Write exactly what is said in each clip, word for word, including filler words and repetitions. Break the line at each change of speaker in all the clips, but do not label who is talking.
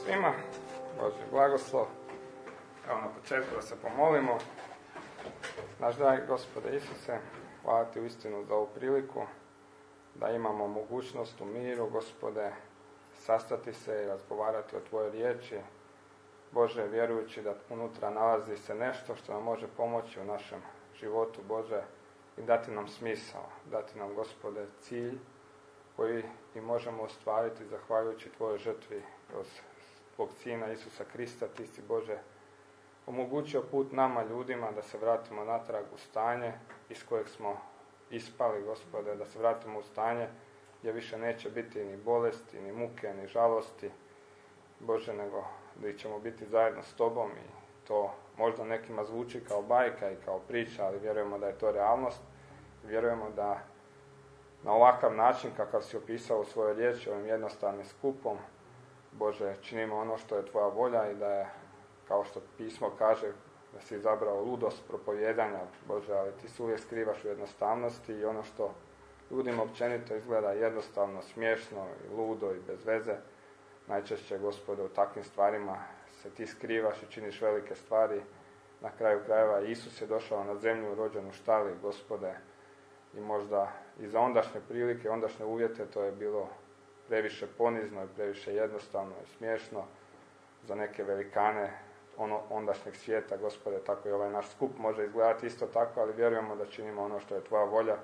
svima, Božji blagoslov. Evo na početku da se pomolimo. Naš dragi Gospode Isuse, hvala Ti uistinu za ovu priliku da imamo mogućnost u miru, Gospode, sastati se i razgovarati o Tvojoj riječi. Bože, vjerujući da unutra nalazi se nešto što nam može pomoći u našem životu, Bože, i dati nam smisao, dati nam, Gospode, cilj koji i možemo ostvariti zahvaljujući Tvojoj žrtvi kroz Tvog Sina Isusa Krista. Ti si, Bože, omogućio put nama, ljudima, da se vratimo natrag u stanje iz kojeg smo ispali, Gospode, da se vratimo u stanje gdje više neće biti ni bolesti, ni muke, ni žalosti, Bože, nego da ćemo biti zajedno s Tobom. I to možda nekima zvuči kao bajka i kao priča, ali vjerujemo da je to realnost. Vjerujemo da na ovakav način kakav si opisao u svojoj riječi, ovim jednostavnim skupom, Bože, činimo ono što je Tvoja volja i da je, kao što pismo kaže, da si izabrao ludost propovijedanja, Bože, ali Ti se uvijek skrivaš u jednostavnosti i ono što ljudima općenito izgleda jednostavno, smiješno i ludo i bez veze, najčešće, Gospode, u takvim stvarima se Ti skrivaš i činiš velike stvari. Na kraju krajeva Isus je došao na zemlju, rođen u štali, Gospode, i možda i za ondašnje prilike, ondašnje uvjete to je bilo previše ponizno i previše jednostavno i smiješno za neke velikane ono, ondašnjeg svijeta, Gospode, tako i ovaj naš skup može izgledati isto tako, ali vjerujemo da činimo ono što je Tvoja volja.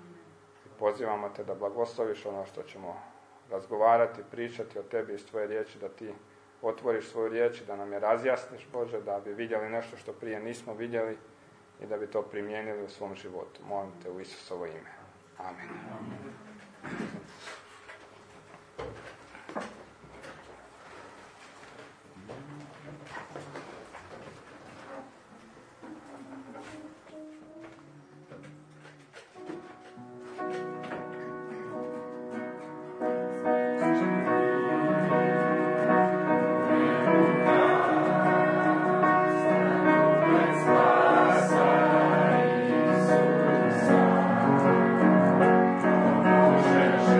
I pozivamo Te da blagosloviš ono što ćemo razgovarati, pričati o Tebi iz Tvoje riječi, da Ti otvoriš svoju riječ i da nam je razjasniš, Bože, da bi vidjeli nešto što prije nismo vidjeli i da bi to primijenili u svom životu. Molim Te u Isusovo ime. Amen. Amen.
Yes.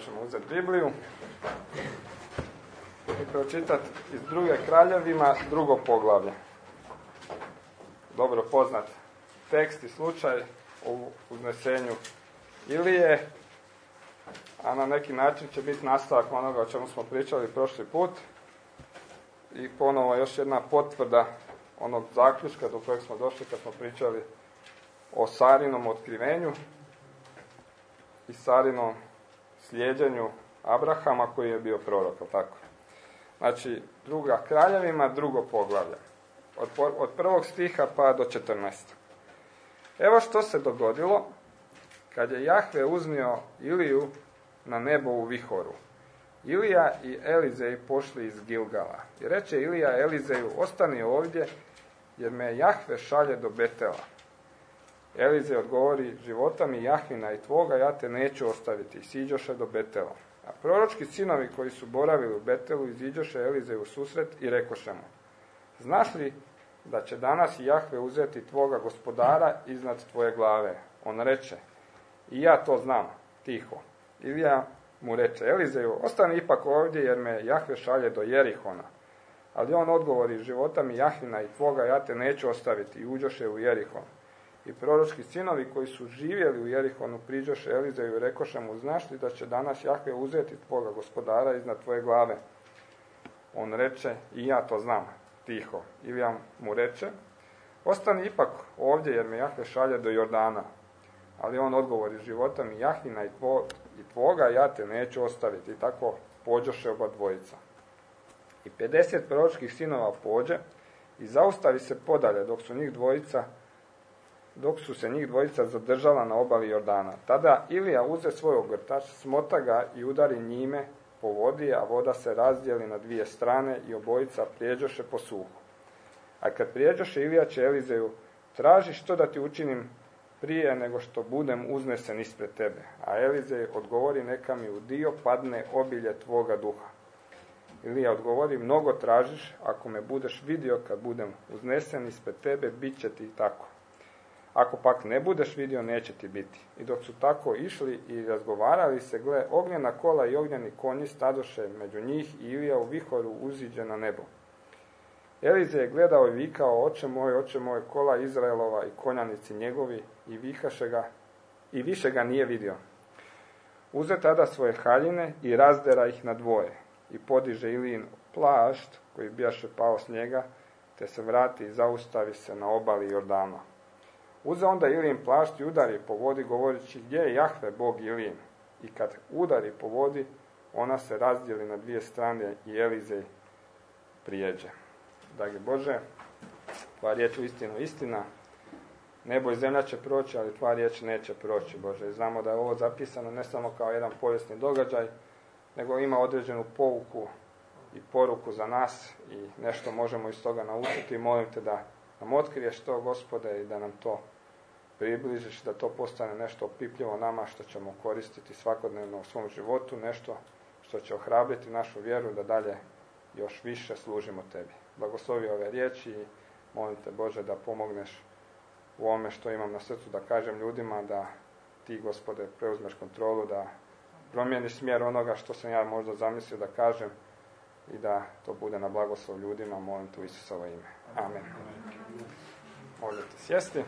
možemo uzeti Bibliju i pročitati iz druge Kraljevima drugo poglavlje. Dobro poznat tekst i slučaj u uznesenju Ilije, a na neki način će biti nastavak onoga o čemu smo pričali prošli put i ponovo još jedna potvrda onog zaključka do kojeg smo došli kad smo pričali o Sarinom otkrivenju i Sarinom slijeđenju Abrahama koji je bio prorok, tako. Znači, druga Kraljevima, drugo poglavlje. Od, od prvog stiha pa do četrnaestog. Evo što se dogodilo kad je Jahve uznio Iliju na nebo u vihoru. Ilija i Elizej pošli iz Gilgala. I reče Ilija Elizeju, ostani ovdje, jer me Jahve šalje do Betela. Elizej odgovori, života mi Jahvina i tvoga, ja te neću ostaviti. I siđoše do Betela. A proročki sinovi koji su boravili u Betelu iziđoše Elizej u susret i rekoše mu, znaš li da će danas Jahve uzeti tvoga gospodara iznad tvoje glave? On reče, i ja to znam, tiho. Ilija mu reče, Elizeju, ostani ipak ovdje jer me Jahve šalje do Jerihona. Ali on odgovori, života mi Jahvina i tvoga, ja te neću ostaviti. I uđoše u Jerihon. I proročki sinovi koji su živjeli u Jerihonu priđoše Elizeju i rekoše mu, znaš li da će danas Jahve uzeti tvoga gospodara iznad tvoje glave? On reče, i ja to znam, tiho. Ilija mu reče, ostani ipak ovdje jer me Jahve šalje do Jordana. Ali on odgovori, života mi Jahvina i, tvo, i tvoga, ja te neću ostaviti. I tako pođoše oba dvojica. I pedeset proročkih sinova pođe i zaustavi se podalje dok su njih dvojica dok su se njih dvojica zadržala na obali Jordana. Tada Ilija uze svoj ogrtač, smota ga i udari njime po vodi, a voda se razdijeli na dvije strane i obojica prijeđoše po suhu. A kad prijeđoše, Ilija će Elizeju, traži što da ti učinim prije nego što budem uznesen ispred tebe. A Elizej odgovori, neka mi u dio padne obilje tvoga duha. Ilija odgovori, mnogo tražiš, ako me budeš vidio kad budem uznesen ispred tebe, bit će ti tako. Ako pak ne budeš vidio, neće ti biti. I dok su tako išli i razgovarali se, gle, ognjena kola i ognjeni konji stadoše među njih i Ilija u vihoru uziđe na nebo. Elizej je gledao i vikao, oče moj, oče moj, kola Izraelova i konjanici njegovi, i vihaše ga, i više ga nije vidio. Uze tada svoje haljine i razdera ih na dvoje, i podiže Ilijin plašt, koji bijaše pao s njega, te se vrati i zaustavi se na obali Jordana. Uze onda Ilijin plašt i udari po vodi, govorići, gdje je Jahve, Bog Ilijin? I kad udari po vodi, ona se razdijeli na dvije strane i Elizej prijeđe. Dragi Bože, tvoja riječ u istinu istina, nebo i zemlja će proći, ali tvoja riječ neće proći, Bože. I znamo da je ovo zapisano ne samo kao jedan povijesni događaj, nego ima određenu pouku i poruku za nas i nešto možemo iz toga naučiti. Molim te da nam otkriješ to, Gospode, i da nam to približiš, da to postane nešto opipljivo nama što ćemo koristiti svakodnevno u svom životu, nešto što će ohrabriti našu vjeru da dalje još više služimo tebi. Blagoslovi ove riječi i molim te, Bože, da pomogneš u ovome što imam na srcu da kažem ljudima, da ti, Gospode, preuzmeš kontrolu, da promijeniš smjer onoga što sam ja možda zamislio da kažem i da to bude na blagoslov ljudima. Molim te u Isusovo ime. Amen. Možete sjesti.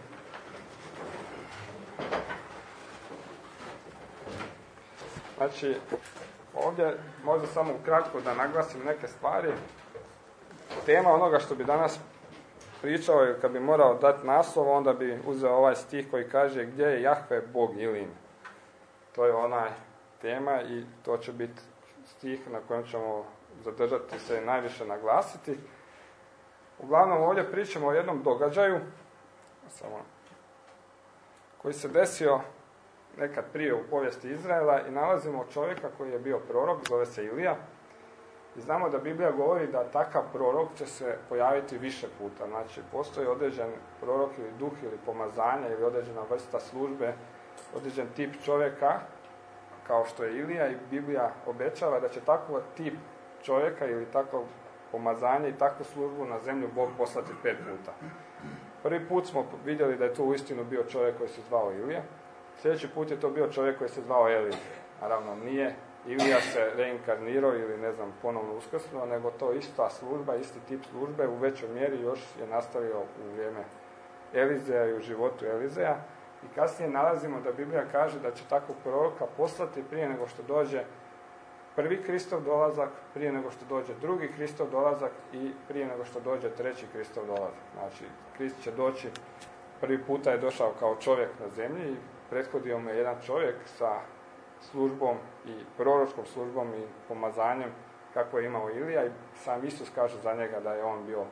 Znači, ovdje možda samo ukratko da naglasim neke stvari. Tema onoga što bi danas pričao, kad bi morao dati naslov, onda bi uzeo ovaj stih koji kaže, gdje je Jahve, Bog Ilijin? To je onaj tema i to će biti stih na kojem ćemo zadržati se i najviše naglasiti. Uglavnom ovdje pričamo o jednom događaju samo, koji se desio nekad prije u povijesti Izraela i nalazimo čovjeka koji je bio prorok, zove se Ilija. I znamo da Biblija govori da takav prorok će se pojaviti više puta. Znači, postoji određen prorok ili duh ili pomazanja ili određena vrsta službe, određen tip čovjeka kao što je Ilija, i Biblija obećava da će takav tip čovjeka ili takvo pomazanje i takvu službu na zemlju Bog poslati pet puta. Prvi put smo vidjeli da je to uistinu bio čovjek koji se zvao Ilija. Sljedeći put je to bio čovjek koji se zvao Elizej. Naravno, nije Ilija se reinkarnirao ili ne znam ponovno uskrsnuo, nego to ista služba, isti tip službe u većoj mjeri još je nastavio u vrijeme Elizeja i u životu Elizeja. I kasnije nalazimo da Biblija kaže da će takvog proroka poslati prije nego što dođe prvi Kristov dolazak, prije nego što dođe drugi Kristov dolazak i prije nego što dođe treći Kristov dolazak. Znači, Krist će doći, prvi puta je došao kao čovjek na zemlji i prethodio mu je jedan čovjek sa službom i proročkom službom i pomazanjem kako je imao Ilija, i sam Isus kaže za njega da je on bio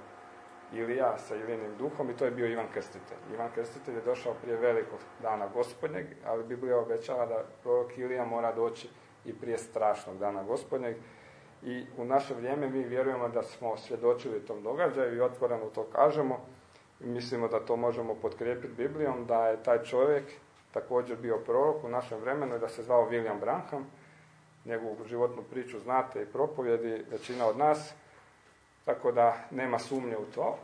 Ilija sa Ilijinim duhom, i to je bio Ivan Krstitelj. Ivan Krstitelj je došao prije velikog dana Gospodnjeg, ali Biblija obećava da prorok Ilija mora doći i prije strašnog dana Gospodnjeg. I u naše vrijeme mi vjerujemo da smo svjedočili tom događaju i otvoreno to kažemo. I mislimo da to možemo potkrijepiti Biblijom, da je taj čovjek također bio prorok u našem vremenu i da se zvao William Branham. Njegovu životnu priču znate i propovjedi većina od nas, tako da nema sumnje u to.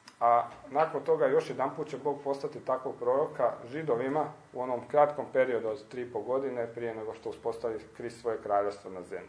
A nakon toga još jedan put će Bog postati takvog proroka Židovima u onom kratkom periodu od tri i pol godine prije nego što uspostavi Krist svoje kraljevstvo na zemlji.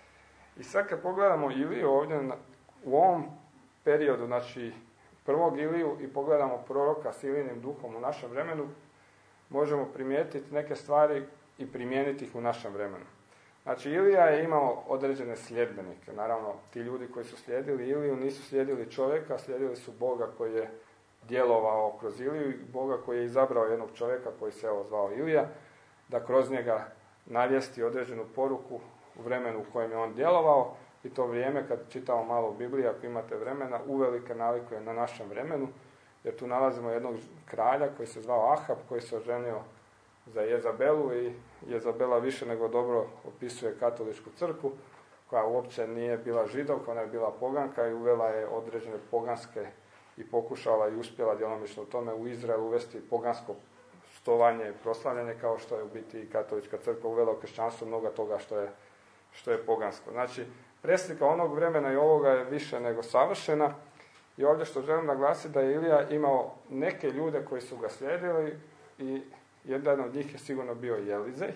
I sad kad pogledamo Iliju ovdje u ovom periodu, znači prvog Iliju, i pogledamo proroka s Ilijinim duhom u našem vremenu, možemo primijetiti neke stvari i primijeniti ih u našem vremenu. Znači, Ilija je imao određene sljedbenike. Naravno, ti ljudi koji su slijedili Iliju nisu slijedili čovjeka, slijedili su Boga koji je djelovao kroz Iliju i Boga koji je izabrao jednog čovjeka koji se evo zvao Ilija, da kroz njega navijesti određenu poruku u vremenu u kojem je on djelovao. I to vrijeme, kad čitamo malo u Bibliji, ako imate vremena, uvelike nalikuje na našem vremenu, jer tu nalazimo jednog kralja koji se zvao Ahab, koji se oženio za Jezabelu, i Jezabela više nego dobro opisuje katoličku crkvu, koja uopće nije bila židovka, ona je bila poganka i uvela je određene poganske i pokušala i uspjela djelomično u tome u Izrael uvesti pogansko štovanje i proslavljanje, kao što je u biti i katolička crkva uvela u kršćanstvu mnoga toga što je, što je pogansko. Znači, preslika onog vremena i ovoga je više nego savršena. I ovdje što želim naglasiti da je Ilija imao neke ljude koji su ga slijedili i jedan od njih je sigurno bio i Elizej.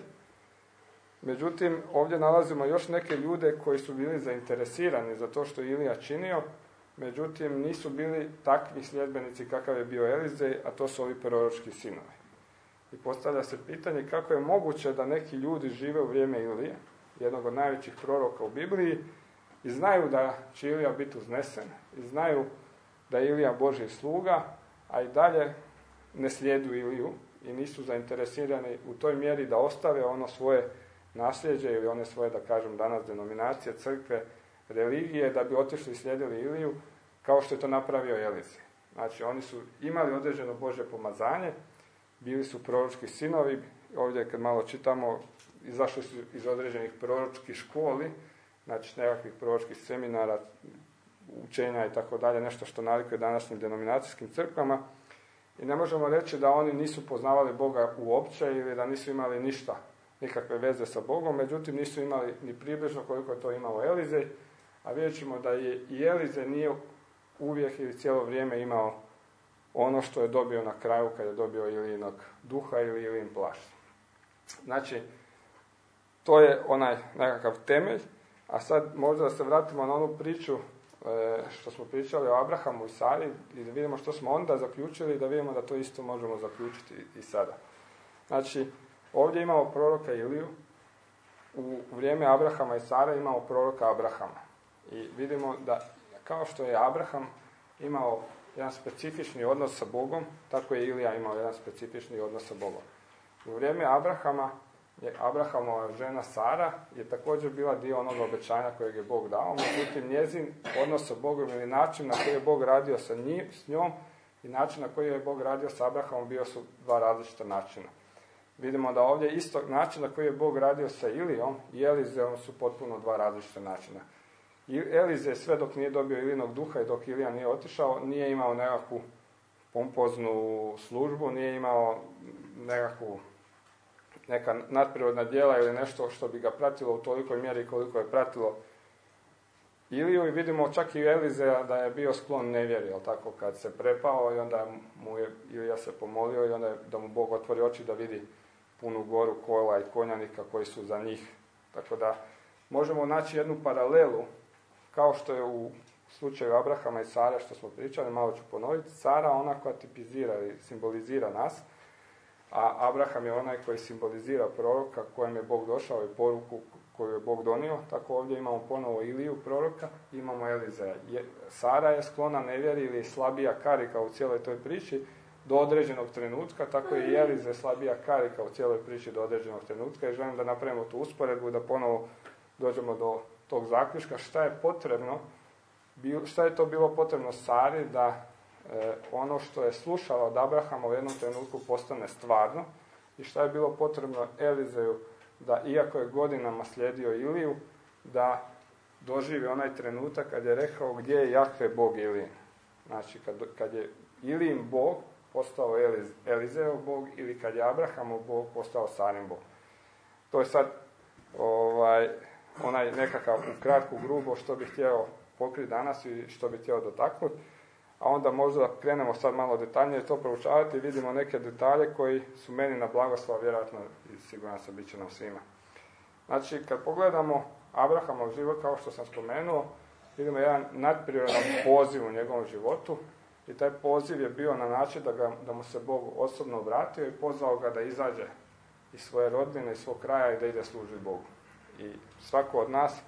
Međutim, ovdje nalazimo još neke ljude koji su bili zainteresirani za to što je Ilija činio, međutim nisu bili takvi sljedbenici kakav je bio Elizej, a to su ovi proročki sinovi. I postavlja se pitanje kako je moguće da neki ljudi žive u vrijeme Ilije, jednog od najvećih proroka u Bibliji, i znaju da će Ilija biti uznesen, i znaju da je Ilija Božji sluga, a i dalje ne slijedu Iliju i nisu zainteresirani u toj mjeri da ostave ono svoje nasljeđe ili one svoje, da kažem danas, denominacije, crkve, religije, da bi otišli i slijedili Iliju, kao što je to napravio Elizej. Znači, oni su imali određeno Božje pomazanje, bili su proročki sinovi. Ovdje kad malo čitamo, izašli su iz određenih proročkih školi, znači nekakvih proročkih seminara, učenja i tako dalje, nešto što nalikuje današnjim denominacijskim crkvama. I ne možemo reći da oni nisu poznavali Boga uopće ili da nisu imali ništa, nikakve veze sa Bogom, međutim nisu imali ni približno koliko je to imao Elizej, a vidjet ćemo da je i Elizej nije uvijek ili cijelo vrijeme imao ono što je dobio na kraju kad je dobio Ilijinog duha ili Ilijin plašt. Znači, to je onaj nekakav temelj, a sad možda da se vratimo na onu priču e, što smo pričali o Abrahamu i Sari i da vidimo što smo onda zaključili i da vidimo da to isto možemo zaključiti i sada. Znači, ovdje imamo proroka Iliju, u vrijeme Abrahama i Sare imamo proroka Abrahama. I vidimo da kao što je Abraham imao jedan specifični odnos sa Bogom, tako je Ilija imao jedan specifični odnos sa Bogom. U vrijeme Abrahama je Abrahamova žena Sara je također bila dio onog obećanja kojeg je Bog dao, međutim njezin odnos sa Bogom ili način na koji je Bog radio sa njim, s njom i način na koji je Bog radio sa Abrahamom bio su dva različita načina. Vidimo da ovdje isto način na koji je Bog radio sa Ilijom i Elizeom su potpuno dva različita načina. Elizej sve dok nije dobio Ilijinog duha i dok Ilija nije otišao, nije imao nekakvu pompoznu službu, nije imao nekakvu neka nadprirodna djela ili nešto što bi ga pratilo u tolikoj mjeri koliko je pratilo Iliju, i vidimo čak i Elizeja da je bio sklon nevjeri, jel tako, kad se prepao i onda mu je Ilija se pomolio i onda je, da mu Bog otvori oči da vidi punu goru kola i konjanika koji su za njih. Tako da možemo naći jednu paralelu, kao što je u slučaju Abrahama i Sare, što smo pričali, malo ću ponoviti. Sara ona koja tipizira i simbolizira nas, a Abraham je onaj koji simbolizira proroka kojem je Bog došao i poruku koju je Bog donio. Tako ovdje imamo ponovo Iliju proroka, imamo Elizeja. Sara je sklona nevjeri ili slabija karika u cijeloj toj priči do određenog trenutka, tako i Elizej slabija karika u cijeloj priči do određenog trenutka, i želim da napravimo tu usporedbu, da ponovo dođemo do tog zaključka šta je potrebno, šta je to bilo potrebno Sari da e, ono što je slušala od Abrahama u jednom trenutku postane stvarno, i šta je bilo potrebno Elizeju da, iako je godinama slijedio Iliju, da doživi onaj trenutak kad je rekao gdje je Jahve Bog Ilijin. Znači kad, kad je Ilijin Bog postao Eliz, Elizejev Bog, ili kad je Abrahamov Bog postao Sarin Bog. To je sad ovaj, onaj nekakav ukratko grubo što bih htio pokriti danas i što bih htio dotaknuti, a onda možda krenemo sad malo detaljnije to proučavati i vidimo neke detalje koji su meni na blagoslov, vjerojatno i siguran sam bit će nam svima. Znači, kad pogledamo Abrahamov život, kao što sam spomenuo, vidimo jedan nadprirodan poziv u njegovom životu, i taj poziv je bio na način da, ga, da mu se Bog osobno obratio i pozvao ga da izađe iz svoje rodbine, iz svog kraja i da ide služiti Bogu. I svako od nas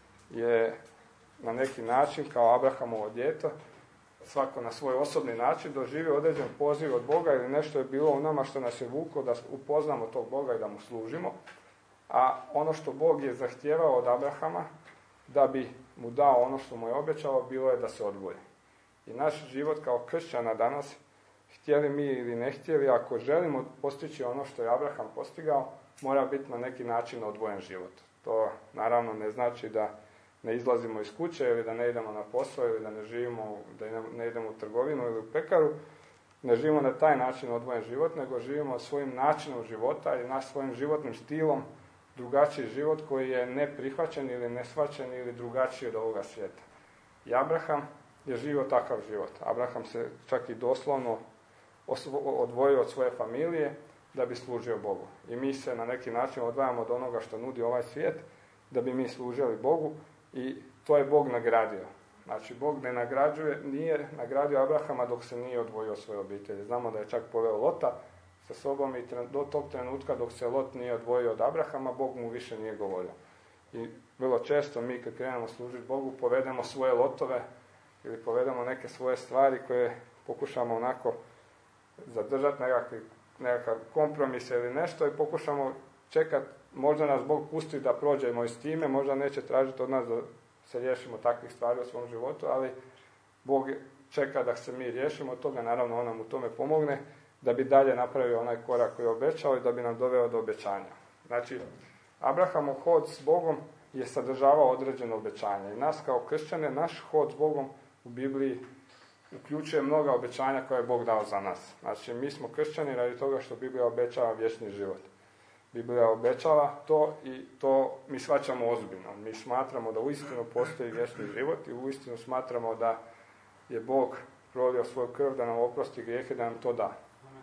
je na neki način, kao Abrahamovo dijete, svako na svoj osobni način doživio određen poziv od Boga, ili nešto je bilo u nama što nas je vuklo da upoznamo tog Boga i da mu služimo. A ono što Bog je zahtijevao od Abrahama da bi mu dao ono što mu je obećao, bilo je da se odvoji. I naš život kao kršćana danas, htjeli mi ili ne htjeli, ako želimo postići ono što je Abraham postigao, mora biti na neki način odvojen život. To naravno ne znači da ne izlazimo iz kuće, ili da ne idemo na posao, ili da ne živimo, da ne idemo u trgovinu ili u pekaru. Ne živimo na taj način odvojen život, nego živimo svojim načinom života i naš svojim životnim stilom drugačiji život koji je neprihvaćen ili neshvaćen ili drugačiji od ovoga svijeta. I Abraham je živio takav život. Abraham se čak i doslovno odvojio od svoje familije da bi služio Bogu. I mi se na neki način odvajamo od onoga što nudi ovaj svijet, da bi mi služili Bogu, i to je Bog nagradio. Znači, Bog ne nagrađuje, nije nagradio Abrahama dok se nije odvojio od svoje obitelji. Znamo da je čak poveo Lota sa sobom, i do tog trenutka dok se Lot nije odvojio od Abrahama, Bog mu više nije govorio. I vrlo često mi kad krenemo služiti Bogu, povedemo svoje Lotove ili povedemo neke svoje stvari koje pokušamo onako zadržati, nekakvi, nekakav kompromis ili nešto, i pokušamo čekati, možda nas Bog pusti da prođemo i s time, možda neće tražiti od nas da se riješimo takvih stvari u svom životu, ali Bog čeka da se mi riješimo od toga, naravno on nam u tome pomogne, da bi dalje napravio onaj korak koji je obećao i da bi nam doveo do obećanja. Znači, Abrahamov hod s Bogom je sadržavao određeno obećanje. I nas kao kršćane, naš hod s Bogom u Bibliji uključuje mnoga obećanja koje je Bog dao za nas. Znači, mi smo kršćani radi toga što Biblija obećava vječni život. Biblija obećava to i to mi shvaćamo ozbiljno. Mi smatramo da uistinu postoji vječni život i uistinu smatramo da je Bog prolio svoju krv da nam oprosti grijehe, da nam to da.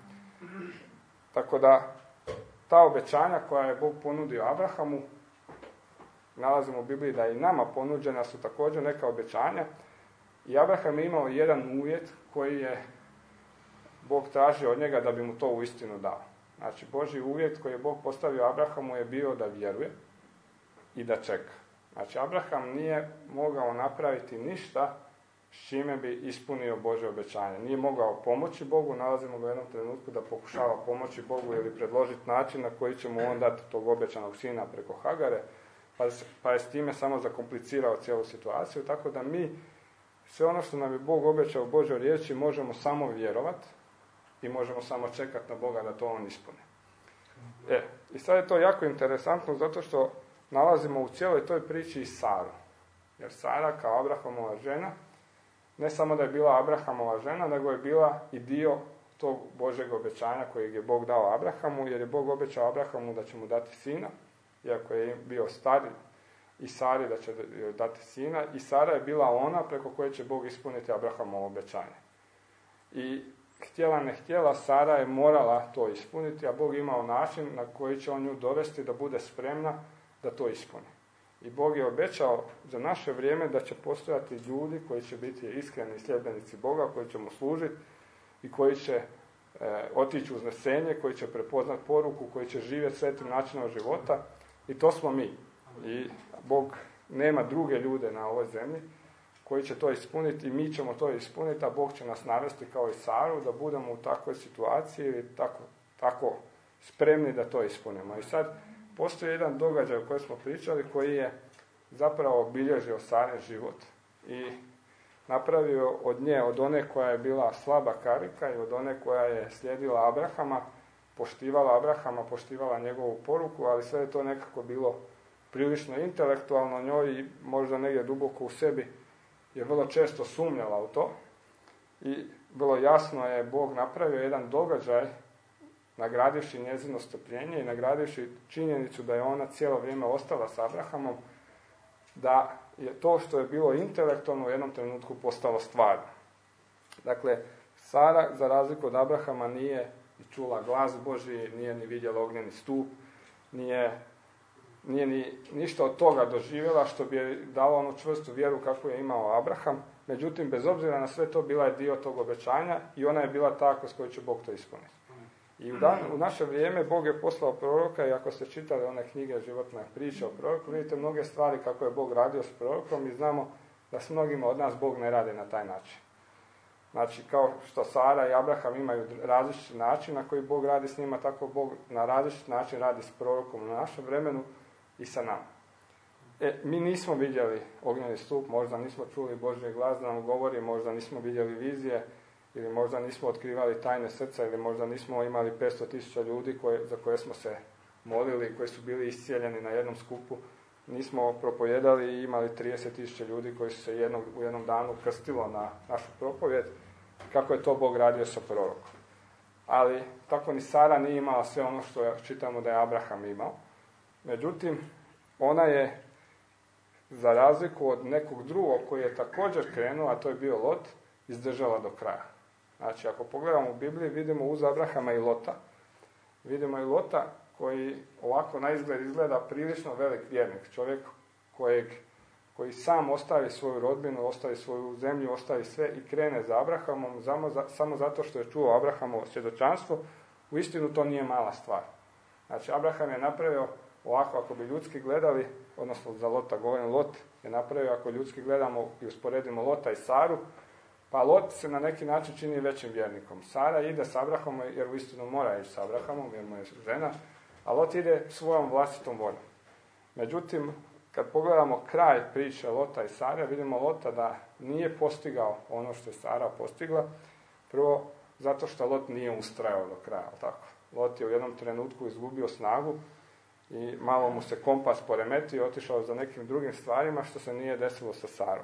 Tako da, ta obećanja koja je Bog ponudio Abrahamu, nalazimo u Bibliji da i nama ponuđena su također neka obećanja, i Abraham je imao jedan uvjet koji je Bog tražio od njega da bi mu to uistinu dao. Znači, Božji uvjet koji je Bog postavio Abrahamu je bio da vjeruje i da čeka. Znači, Abraham nije mogao napraviti ništa s čime bi ispunio Božje obećanje. Nije mogao pomoći Bogu, nalazimo ga u jednom trenutku da pokušava pomoći Bogu ili predložiti način na koji će mu on dati tog obećanog sina preko Hagare, pa, pa je s time samo zakomplicirao cijelu situaciju, tako da mi sve ono što nam je Bog obećao u Božjoj riječi možemo samo vjerovati i možemo samo čekati na Boga da to on ispuni. E, i sad je to jako interesantno zato što nalazimo u cijeloj toj priči i Saru. Jer Sara kao Abrahamova žena, ne samo da je bila Abrahamova žena, nego je bila i dio tog Božjeg obećanja kojeg je Bog dao Abrahamu, jer je Bog obećao Abrahamu da će mu dati sina, iako je bio stari, i Sari da će joj dati sina, i Sara je bila ona preko koje će Bog ispuniti Abrahamovo obećanje. I htjela ne htjela, Sara je morala to ispuniti, a Bog imao način na koji će on nju dovesti da bude spremna da to ispuni. I Bog je obećao za naše vrijeme da će postojati ljudi koji će biti iskreni sljedbenici Boga, koji će mu služiti i koji će e, otići u uznesenje, koji će prepoznati poruku, koji će živjeti svetim načinom života. I to smo mi. I Bog nema druge ljude na ovoj zemlji koji će to ispuniti i mi ćemo to ispuniti, a Bog će nas navesti kao i Saru da budemo u takvoj situaciji ili tako, tako spremni da to ispunimo. I sad postoji jedan događaj o kojem smo pričali koji je zapravo obilježio Sarin život i napravio od nje, od one koja je bila slaba karika i od one koja je slijedila Abrahama, poštivala Abrahama, poštivala njegovu poruku, ali sve je to nekako bilo prilično intelektualno njoj i možda negdje duboko u sebi je vrlo često sumnjala u to i vrlo jasno je Bog napravio jedan događaj nagradivši njezino strpljenje i nagradivši činjenicu da je ona cijelo vrijeme ostala s Abrahamom, da je to što je bilo intelektualno u jednom trenutku postalo stvarno. Dakle, Sara, za razliku od Abrahama, nije ni čula glas Božji, nije ni vidjela ognjeni stup, nije, nije ni ništa od toga doživjela što bi je dalo onu čvrstu vjeru kakvu je imao Abraham. Međutim, bez obzira na sve to, bila je dio tog obećanja i ona je bila ta kroz koju će Bog to ispuniti. I u, dan, u naše vrijeme Bog je poslao proroka i ako ste čitali one knjige životne priče o proroku, vidite mnoge stvari kako je Bog radio s prorokom i znamo da s mnogima od nas Bog ne radi na taj način. Znači, kao što Sara i Abraham imaju različiti način na koji Bog radi s njima, tako Bog na različit način radi s prorokom na našem vremenu i sa nama. E, mi nismo vidjeli ognjeni stup, možda nismo čuli Božji glas da nam govori, možda nismo vidjeli vizije, ili možda nismo otkrivali tajne srca, ili možda nismo imali petsto tisuća ljudi koje, za koje smo se molili, koji su bili iscijeljeni na jednom skupu. Nismo propovijedali i imali trideset tisuća ljudi koji su se jednog, u jednom danu krstilo na našu propovjed, kako je to Bog radio sa prorokom. Ali tako ni Sara nije imala sve ono što čitamo da je Abraham imao. Međutim, ona je, za razliku od nekog drugog koji je također krenuo, a to je bio Lot, izdržala do kraja. Znači, ako pogledamo u Bibliji, vidimo uz Abrahama i Lota. Vidimo i Lota koji ovako na izgled izgleda prilično velik vjernik. Čovjek kojeg, koji sam ostavi svoju rodbinu, ostavi svoju zemlju, ostavi sve i krene za Abrahamom samo, za, samo zato što je čuo Abrahamovo svjedočanstvo. U istinu to nije mala stvar. Znači, Abraham je napravio ovako, ako bi ljudski gledali, odnosno za Lota govorim, Lot je napravio, ako ljudski gledamo i usporedimo Lota i Saru, pa Lot se na neki način čini većim vjernikom. Sara ide s Abrahamom jer uistinu mora ići s Abrahamom jer mu je žena, a Lot ide svojom vlastitom voljom. Međutim, kad pogledamo kraj priče Lota i Sare, vidimo Lota da nije postigao ono što je Sara postigla. Prvo, zato što Lot nije ustrajao do kraja. Tako. Lot je u jednom trenutku izgubio snagu i malo mu se kompas poremetio, otišao za nekim drugim stvarima što se nije desilo sa Sarom.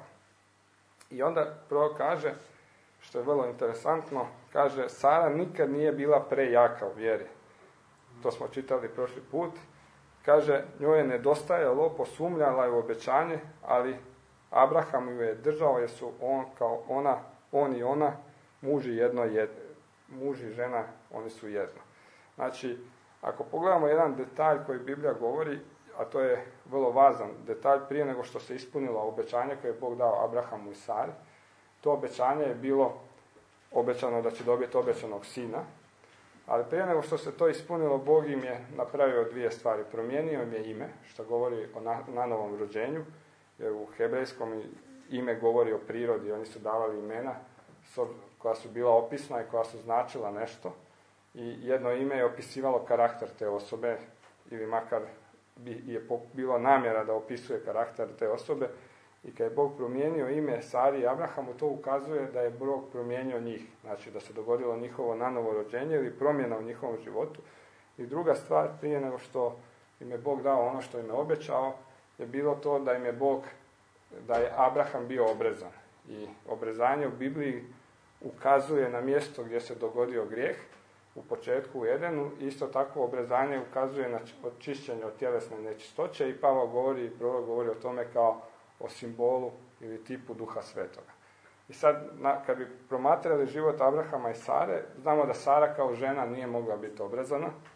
I onda prvo kaže, što je vrlo interesantno, kaže Sara nikad nije bila prejaka u vjeri. To smo čitali prošli put. Kaže, njoj je nedostajalo, posumnjala je u obećanje, ali Abraham ju je držao jer su on kao ona, on i ona, muž i jedno jedno. Muž i žena, oni su jedno. Znači, ako pogledamo jedan detalj koji Biblija govori, a to je vrlo važan detalj prije nego što se ispunilo obećanje koje je Bog dao Abrahamu i Sari. To obećanje je bilo obećano da će dobiti obećanog sina, ali prije nego što se to ispunilo, Bog im je napravio dvije stvari. Promijenio im je ime, što govori o na, na novom rođenju, jer u hebrejskom ime govori o prirodi, oni su davali imena koja su bila opisna i koja su značila nešto. I jedno ime je opisivalo karakter te osobe, ili makar bi je bilo namjera da opisuje karakter te osobe. I kad je Bog promijenio ime Sari i Abrahamu, to ukazuje da je Bog promijenio njih. Znači da se dogodilo njihovo nanovo rođenje ili promjena u njihovom životu. I druga stvar, prije nego što im je Bog dao ono što im je obećao, je bilo to da im je Bog, da je Abraham bio obrezan. I obrezanje u Bibliji ukazuje na mjesto gdje se dogodio grijeh, u početku u Edenu. Isto tako obrezanje ukazuje na očišćenje od tjelesne nečistoće i Pavao govori, prorok govori o tome kao o simbolu ili tipu Duha Svetoga. I sad, na, kad bi promatrali život Abrahama i Sare, znamo da Sara kao žena nije mogla biti obrezana,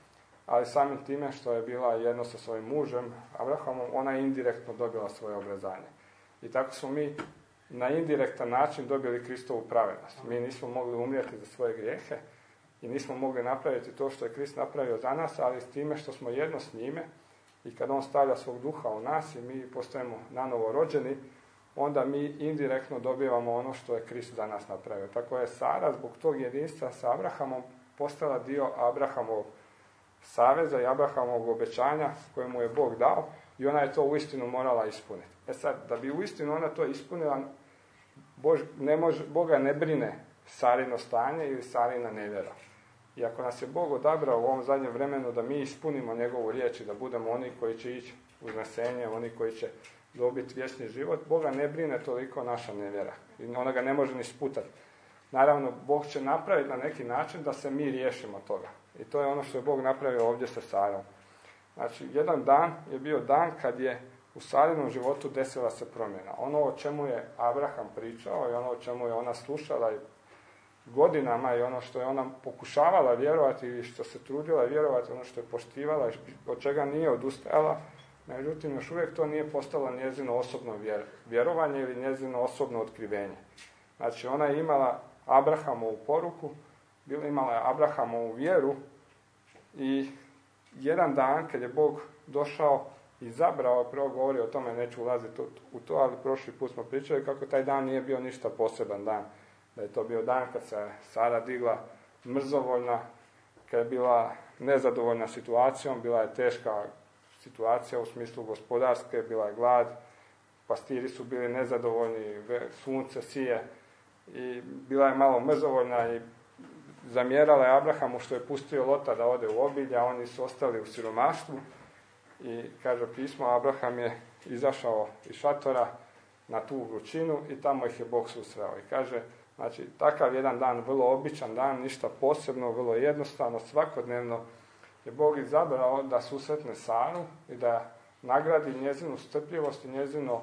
ali samim time što je bila jedno sa svojim mužem, Abrahamom, ona je indirektno dobila svoje obrazanje. I tako smo mi na indirektan način dobili Kristovu pravednost. Mi nismo mogli umrijeti za svoje grijehe i nismo mogli napraviti to što je Krist napravio za nas, ali s time što smo jedno s njime i kad on stavlja svog duha u nas i mi postajemo nanovo rođeni, onda mi indirektno dobivamo ono što je Krist za nas napravio. Tako je Sara zbog tog jedinstva sa Abrahamom postala dio Abrahamovog saveza i Abrahamovog obećanja koje mu je Bog dao i ona je to uistinu morala ispuniti. E sad, da bi uistinu ona to ispunila, Bož, ne može, Boga ne brine Sarino stanje ili Sarina nevjera. I ako nas je Bog odabrao u ovom zadnjem vremenu da mi ispunimo njegovu riječ i da budemo oni koji će ići uznesenje, oni koji će dobiti vječni život, Boga ne brine toliko naša nevjera. I ona ga ne može ni sputati. Naravno, Bog će napraviti na neki način da se mi riješimo toga. I to je ono što je Bog napravio ovdje sa Sarom. Znači, jedan dan je bio dan kad je u Sarinom životu desila se promjena. Ono o čemu je Abraham pričao i ono o čemu je ona slušala i godinama i ono što je ona pokušavala vjerovati i što se trudila vjerovati, ono što je poštivala i od čega nije odustajala, međutim, još uvijek to nije postalo njezino osobno vjerovanje ili njezino osobno otkrivenje. Znači, ona je imala Abrahamovu poruku, bila imala je Abrahamovu vjeru i jedan dan kad je Bog došao i zabrao, prvo govori o tome, neću ulaziti u to, ali prošli put smo pričali kako taj dan nije bio ništa poseban dan. Da je to bio dan kad se Sara digla mrzovoljna, kad je bila nezadovoljna situacijom, bila je teška situacija u smislu gospodarske, bila je glad, pastiri su bili nezadovoljni, sunce sije i bila je malo mrzovoljna i zamjerala je Abrahamu što je pustio Lota da ode u obilje, a oni su ostali u siromaštvu. I kaže pismo, Abraham je izašao iz šatora na tu vrućinu i tamo ih je Bog susreo. I kaže, znači, takav jedan dan, vrlo običan dan, ništa posebno, vrlo jednostavno, svakodnevno je Bog izabrao da susretne Saru i da nagradi njezinu strpljivost i njezinu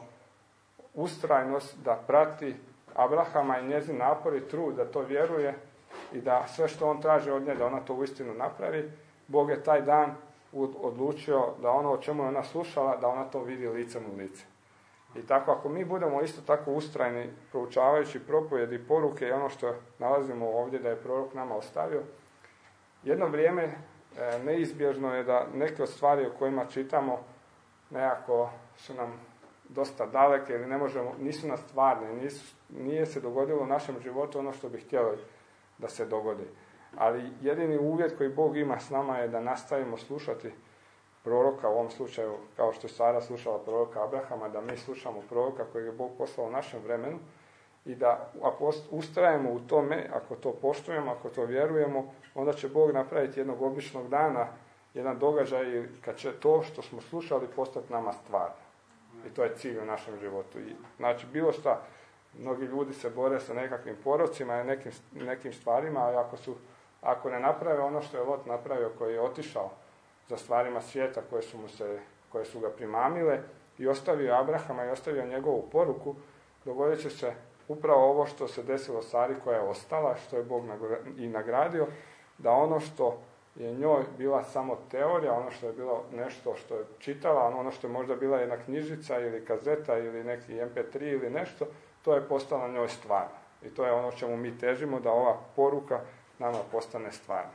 ustrajnost da prati Abrahama i njezin napor i trud da to vjeruje i da sve što on traži od nje da ona to uistinu napravi. Bog je taj dan odlučio da ono o čemu je ona slušala, da ona to vidi licem u lice. I tako, ako mi budemo isto tako ustrajni proučavajući propovjedi i poruke i ono što nalazimo ovdje da je prorok nama ostavio, jedno vrijeme e, neizbježno je da neke od stvari o kojima čitamo nekako su nam dosta daleke ili ne možemo, nisu nas stvarne, nisu, nije se dogodilo u našem životu ono što bi htjeli da se dogodi. Ali jedini uvjet koji Bog ima s nama je da nastavimo slušati proroka, u ovom slučaju kao što je Sara slušala proroka Abrahama, da mi slušamo proroka koji je Bog poslao u našem vremenu i da ako ustrajemo u tome, ako to poštujemo, ako to vjerujemo, onda će Bog napraviti jednog običnog dana, jedan događaj kad će to što smo slušali postati nama stvarno. I to je cilj u našem životu. I, znači, bilo šta, mnogi ljudi se bore sa nekakvim porocima i nekim, nekim stvarima, ali ako, su, ako ne naprave ono što je Lot napravio, koji je otišao za stvarima svijeta koje su, mu se, koje su ga primamile i ostavio Abrahama i ostavio njegovu poruku, dogodit će se upravo ovo što se desilo Sari koja je ostala, što je Bog i nagradio, da ono što je njoj bila samo teorija, ono što je bilo nešto što je čitala, ono što je možda bila jedna knjižica ili kazeta ili neki em pe tri ili nešto, to je postala njoj stvarno. I to je ono čemu mi težimo, da ova poruka nama postane stvarna.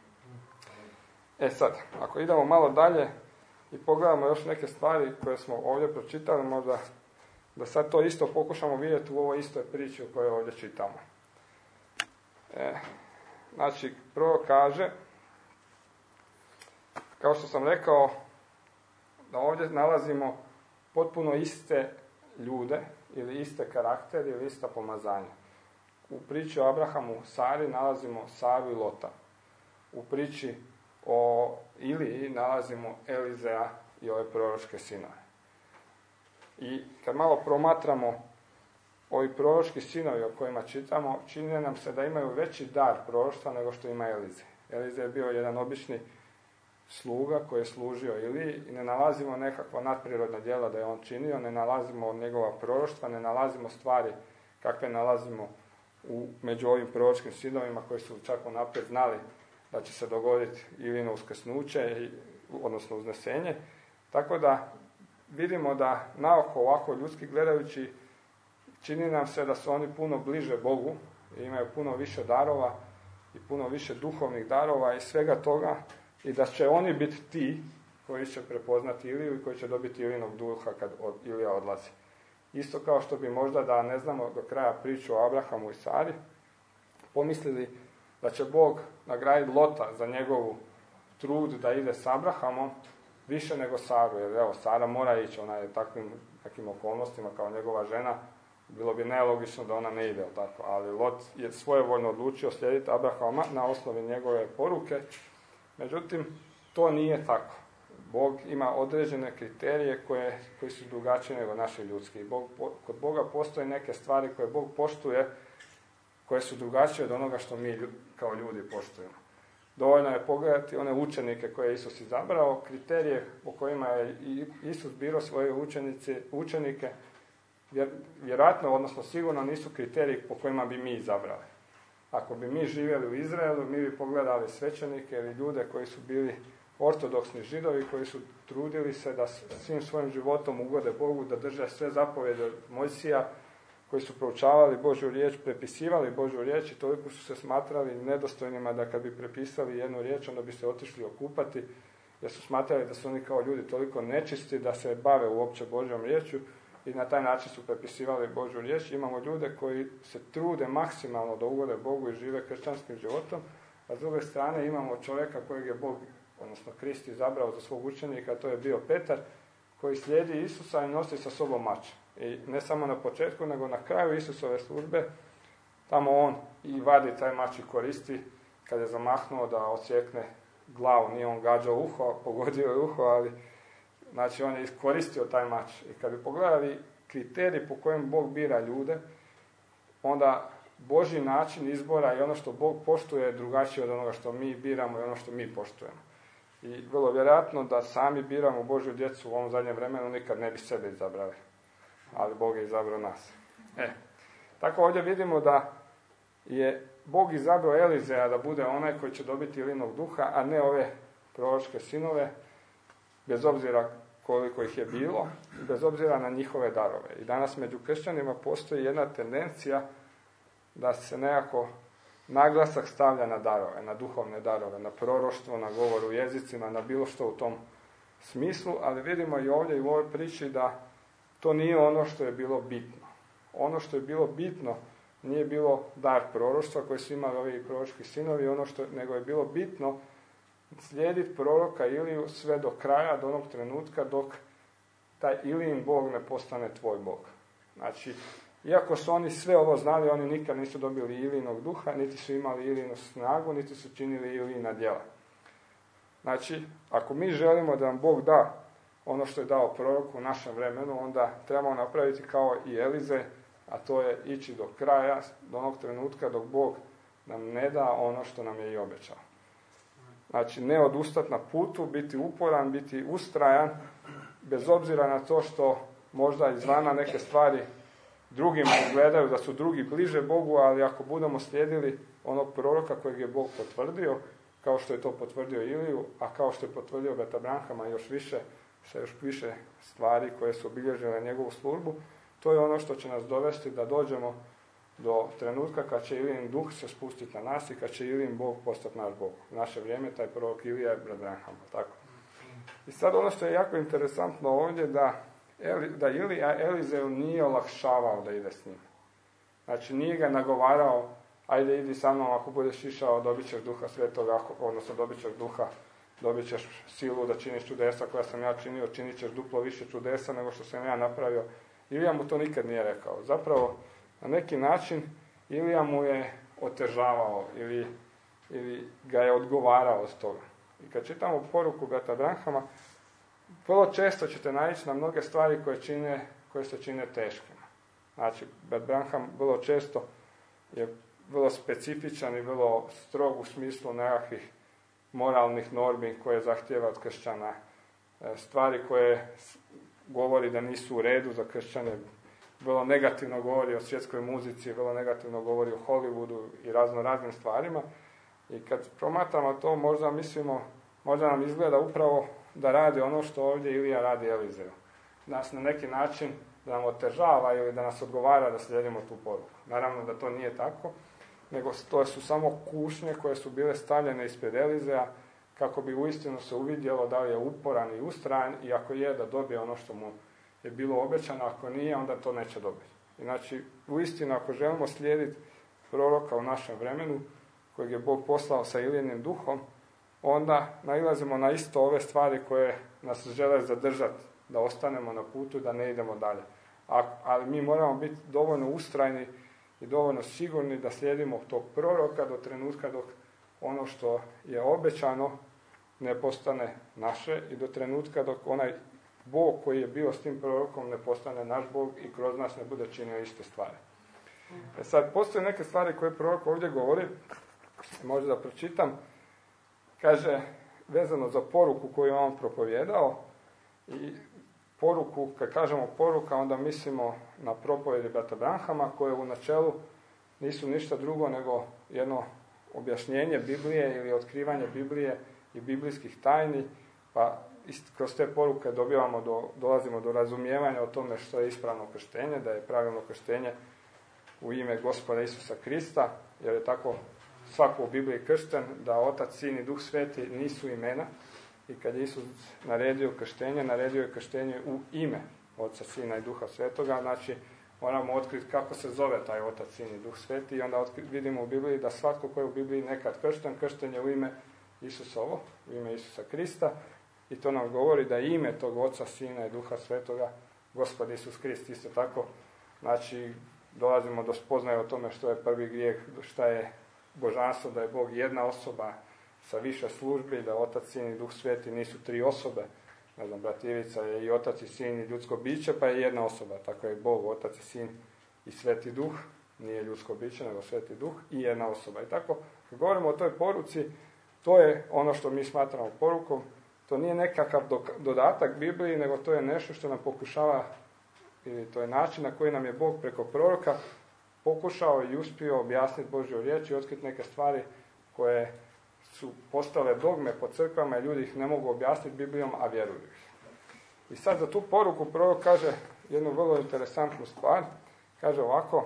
E sad, ako idemo malo dalje i pogledamo još neke stvari koje smo ovdje pročitali, možda da sad to isto pokušamo vidjeti u ovoj istoj priči o kojoj ovdje čitamo. E, znači, prvo kaže, kao što sam rekao, da ovdje nalazimo potpuno iste ljude ili iste karaktere ili ista pomazanja. U priči o Abrahamu Sari nalazimo Saru i Lota. U priči o Iliji nalazimo Elizea i ove proročke sinove. I kad malo promatramo ovi proročki sinovi o kojima čitamo, čini nam se da imaju veći dar proroštva nego što ima Elize. Elize je bio jedan obični sluga koji je služio Iliji i ne nalazimo nekakva nadprirodna djela da je on činio, ne nalazimo njegova proroštva, ne nalazimo stvari kakve nalazimo u, među ovim proročkim sinovima koji su čak unaprijed znali da će se dogoditi Ilino uskrsnuće, odnosno uznesenje. Tako da vidimo da naoko ovako ljudski gledajući čini nam se da su oni puno bliže Bogu, imaju puno više darova i puno više duhovnih darova i svega toga i da će oni biti ti koji će prepoznati Iliju i koji će dobiti Ilinog duha kad od Ilija odlazi. Isto kao što bi možda, da ne znamo do kraja priču o Abrahamu i Sari, pomislili da će Bog nagraditi Lota za njegovu trud da ide s Abrahamom više nego Saru, jer evo, Sara mora ići, ona je takvim takvim okolnostima kao njegova žena, bilo bi nelogično da ona ne ide, tako, ali Lot je svojevoljno odlučio slijediti Abrahama na osnovi njegove poruke, međutim, to nije tako. Bog ima određene kriterije koje, koji su drugačije nego naši ljudski. Bog, kod Boga postoje neke stvari koje Bog poštuje, koje su drugačije od onoga što mi kao ljudi poštujemo. Dovoljno je pogledati one učenike koje je Isus izabrao, kriterije po kojima je Isus birao svoje učenice, učenike, vjer, vjerojatno, odnosno sigurno nisu kriteriji po kojima bi mi izabrali. Ako bi mi živjeli u Izraelu, mi bi pogledali svećenike ili ljude koji su bili ortodoksni Židovi, koji su trudili se da svim svojim životom ugode Bogu, da drže sve zapovjede od Mojsija, koji su proučavali Božju riječ, prepisivali Božju riječ i toliko su se smatrali nedostojnima da kad bi prepisali jednu riječ, onda bi se otišli okupati, jer su smatrali da su oni kao ljudi toliko nečisti da se bave uopće Božjom riječju i na taj način su prepisivali Božju riječ. Imamo ljude koji se trude maksimalno da ugode Bogu i žive kršćanskim životom, a s druge strane imamo čovjeka kojeg je Bog, odnosno Krist, izabrao za svog učenika, to je bio Petar, koji slijedi Isusa i nosi sa sobom mač. I ne samo na početku, nego na kraju Isusove službe, tamo on i vadi taj mač i koristi, kad je zamahnuo da odsjekne glavu, nije on gađao uho, pogodio je uho, ali znači on je iskoristio taj mač. I kad bi pogledali kriterij po kojem Bog bira ljude, onda Božji način izbora i ono što Bog poštuje je drugačije od onoga što mi biramo i ono što mi poštujemo. I vrlo vjerojatno da sami biramo Božju djecu u ovom zadnjem vremenu, nikad ne bi sebe izabrali. Ali Bog je izabrao nas. E, tako ovdje vidimo da je Bog izabrao Elizeja da bude onaj koji će dobiti Ilinog duha, a ne ove proročke sinove, bez obzira koliko ih je bilo, bez obzira na njihove darove. I danas među kršćanima postoji jedna tendencija da se nekako naglasak stavlja na darove, na duhovne darove, na proroštvo, na govor u jezicima, na bilo što u tom smislu, ali vidimo i ovdje i u ovoj priči da to nije ono što je bilo bitno. Ono što je bilo bitno nije bilo dar proroštva koji su imali ovi proročki sinovi, ono što, nego je bilo bitno slijediti proroka Iliju sve do kraja, do onog trenutka dok taj Ilijin Bog ne postane tvoj Bog. Znači, iako su oni sve ovo znali, oni nikad nisu dobili Ilijinog duha, niti su imali Ilijinu snagu, niti su činili Ilijina djela. Znači, ako mi želimo da nam Bog da ono što je dao proroku u našem vremenu, onda trebamo napraviti kao i Elize, a to je ići do kraja, do onog trenutka dok Bog nam ne da ono što nam je i obećao. Znači, ne odustati na putu, biti uporan, biti ustrajan, bez obzira na to što možda izvana neke stvari drugim gledaju da su drugi bliže Bogu, ali ako budemo slijedili onog proroka kojeg je Bog potvrdio, kao što je to potvrdio Iliju, a kao što je potvrdio Brata Branhama još više, sa još više stvari koje su obilježile njegovu službu, to je ono što će nas dovesti da dođemo do trenutka kad će Ilijin duh se spustiti na nas i kad će Ilijin Bog postati naš Bog. U naše vrijeme taj prorok Ilija je Brat Branham, tako. I sad ono što je jako interesantno ovdje, da, Eli, da Ilija Elizeu nije olakšavao da ide s njim. Znači nije ga nagovarao, ajde idi sa mnom, ako budeš išao dobit ćeš duha svetoga, odnosno dobit ćeš duha, dobit ćeš silu da činiš čudesa koja sam ja činio, činit ćeš duplo više čudesa nego što sam ja napravio. Ilija mu to nikad nije rekao. Zapravo, na neki način Ilija mu je otežavao ili, ili ga je odgovarao s toga. I kad čitamo poruku Brata Branhama, vrlo često ćete naići na mnoge stvari koje, čine, koje se čine teškima. Znači, Brat Branham vrlo često je vrlo specifičan i vrlo strog u smislu nekakvih moralnih normi koje zahtijeva od kršćana, stvari koje govori da nisu u redu za kršćane, vrlo negativno govori o svjetskoj muzici, vrlo negativno govori o Hollywoodu i razno raznim stvarima, I kad promatramo to, možda mislimo, možda nam izgleda upravo da radi ono što ovdje Ilija radi Elizeu. Nas na neki način da nam otežava ili da nas odgovara da slijedimo tu poruku. Naravno da to nije tako, nego to su samo kušnje koje su bile stavljene ispred Elizea kako bi uistinu se uvidjelo da li je uporan i ustrajan i ako je da dobije ono što mu je bilo obećano, ako nije onda to neće dobiti. Znači, uistinu ako želimo slijediti proroka u našem vremenu kojeg je Bog poslao sa Ilijinim duhom, onda nailazimo na isto ove stvari koje nas žele zadržati, da ostanemo na putu, da ne idemo dalje. A, ali mi moramo biti dovoljno ustrajni i dovoljno sigurni da slijedimo tog proroka do trenutka dok ono što je obećano ne postane naše i do trenutka dok onaj Bog koji je bio s tim prorokom ne postane naš Bog i kroz nas ne bude činio iste stvari. E sad, postoje neke stvari koje prorok ovdje govori, možda da pročitam, kaže, vezano za poruku koju je on propovjedao, i poruku, kad kažemo poruka, onda mislimo na propovjedi brata Branhama, koje u načelu nisu ništa drugo nego jedno objašnjenje Biblije ili otkrivanje Biblije i biblijskih tajni, pa kroz te poruke dobivamo do, dolazimo do razumijevanja o tome što je ispravno krštenje, da je pravilno krštenje u ime Gospoda Isusa Krista, jer je tako svako u Bibliji kršten, da Otac, Sin i Duh Sveti nisu imena, i kad je Isus naredio krštenje, naredio je krštenje u ime Oca, Sina i Duha Svetoga, znači moramo otkriti kako se zove taj Otac, Sin i Duh Sveti i onda otkri, vidimo u Bibliji da svatko koji je u Bibliji nekad kršten, kršten je u ime Isusovo, u ime Isusa Krista, i to nam govori da je ime tog Oca, Sina i Duha Svetoga Gospod Isus Krist. Isto tako, znači, dolazimo do spoznaje o tome što je prvi grijeh, šta je božanstvo, da je Bog jedna osoba sa više službi, da Otac, Sin i Duh Sveti nisu tri osobe. Ne znam, brat Ivica je i Otac i Sin i ljudsko biće, pa je jedna osoba. Tako je Bog, Otac i Sin i Sveti Duh, nije ljudsko biće, nego Sveti Duh i jedna osoba. I tako, kad govorimo o toj poruci, to je ono što mi smatramo porukom. To nije nekakav dodatak Bibliji, nego to je nešto što nam pokušava, ili to je način na koji nam je Bog preko proroka pokušao i uspio objasniti Božju riječ i otkriti neke stvari koje su postale dogme po crkvama i ljudi ih ne mogu objasniti Biblijom, a vjeruju ih. I sad za tu poruku prorok kaže jednu vrlo interesantnu stvar. Kaže ovako,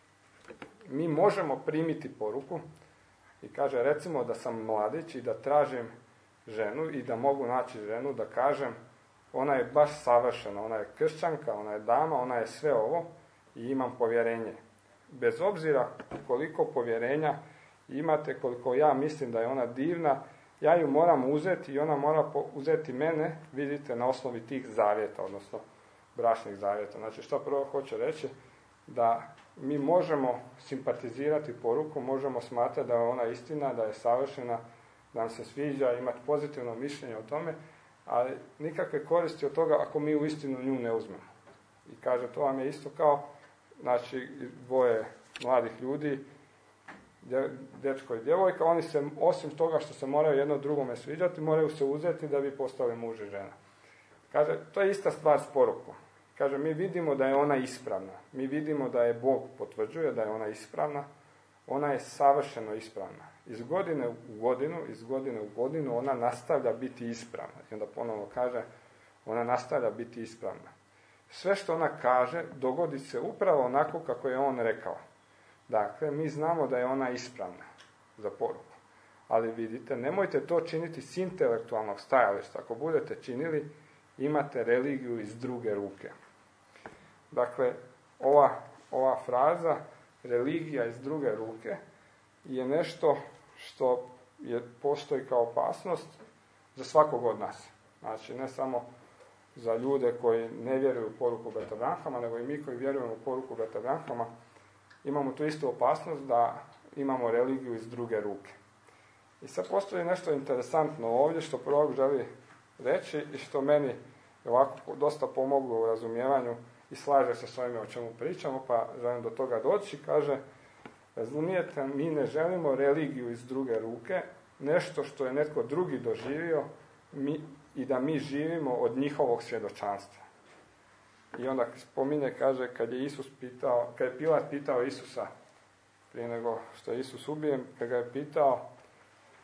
mi možemo primiti poruku i kaže, recimo da sam mladić i da tražim ženu i da mogu naći ženu, da kažem, ona je baš savršena, ona je kršćanka, ona je dama, ona je sve ovo i imam povjerenje. Bez obzira koliko povjerenja imate, koliko ja mislim da je ona divna, ja ju moram uzeti i ona mora uzeti mene, vidite, na osnovi tih zavjeta, odnosno bračnih zavjeta. Znači, što prvo hoće reći? Da mi možemo simpatizirati poruku, možemo smatrati da je ona istina, da je savršena, da nam se sviđa, imati pozitivno mišljenje o tome, ali nikakve koristi od toga ako mi u istinu nju ne uzmemo. I kaže, to vam je isto kao, znači, dvoje mladih ljudi, dečko i djevojka, oni se, osim toga što se moraju jedno drugome sviđati, moraju se uzeti da bi postali muž i žena. Kaže, to je ista stvar s porukom. Kaže, mi vidimo da je ona ispravna. Mi vidimo da je Bog potvrđuje da je ona ispravna. Ona je savršeno ispravna. Iz godine u godinu, iz godine u godinu ona nastavlja biti ispravna. I onda ponovno kaže, ona nastavlja biti ispravna. Sve što ona kaže, dogodi se upravo onako kako je on rekao. Dakle, mi znamo da je ona ispravna za poruku. Ali vidite, nemojte to činiti s intelektualnog stajališta. Ako budete činili, imate religiju iz druge ruke. Dakle, ova, ova fraza, religija iz druge ruke, je nešto što je, postoji kao opasnost za svakog od nas. Znači, ne samo za ljude koji ne vjeruju u poruku brata Branhama, nego i mi koji vjerujemo u poruku brata Branhama, imamo tu istu opasnost da imamo religiju iz druge ruke. I sad postoji nešto interesantno ovdje što prorok želi reći i što meni ovako dosta pomoglo u razumijevanju i slaže se s ovime o čemu pričamo, pa želim do toga doći. Kaže, razumijete, mi ne želimo religiju iz druge ruke, nešto što je netko drugi doživio mi, i da mi živimo od njihovog svjedočanstva. I onda spominje, kaže, kad je Isus pitao, kad je Pilat pitao Isusa, prije nego što je Isus ubijen, kad ga je pitao,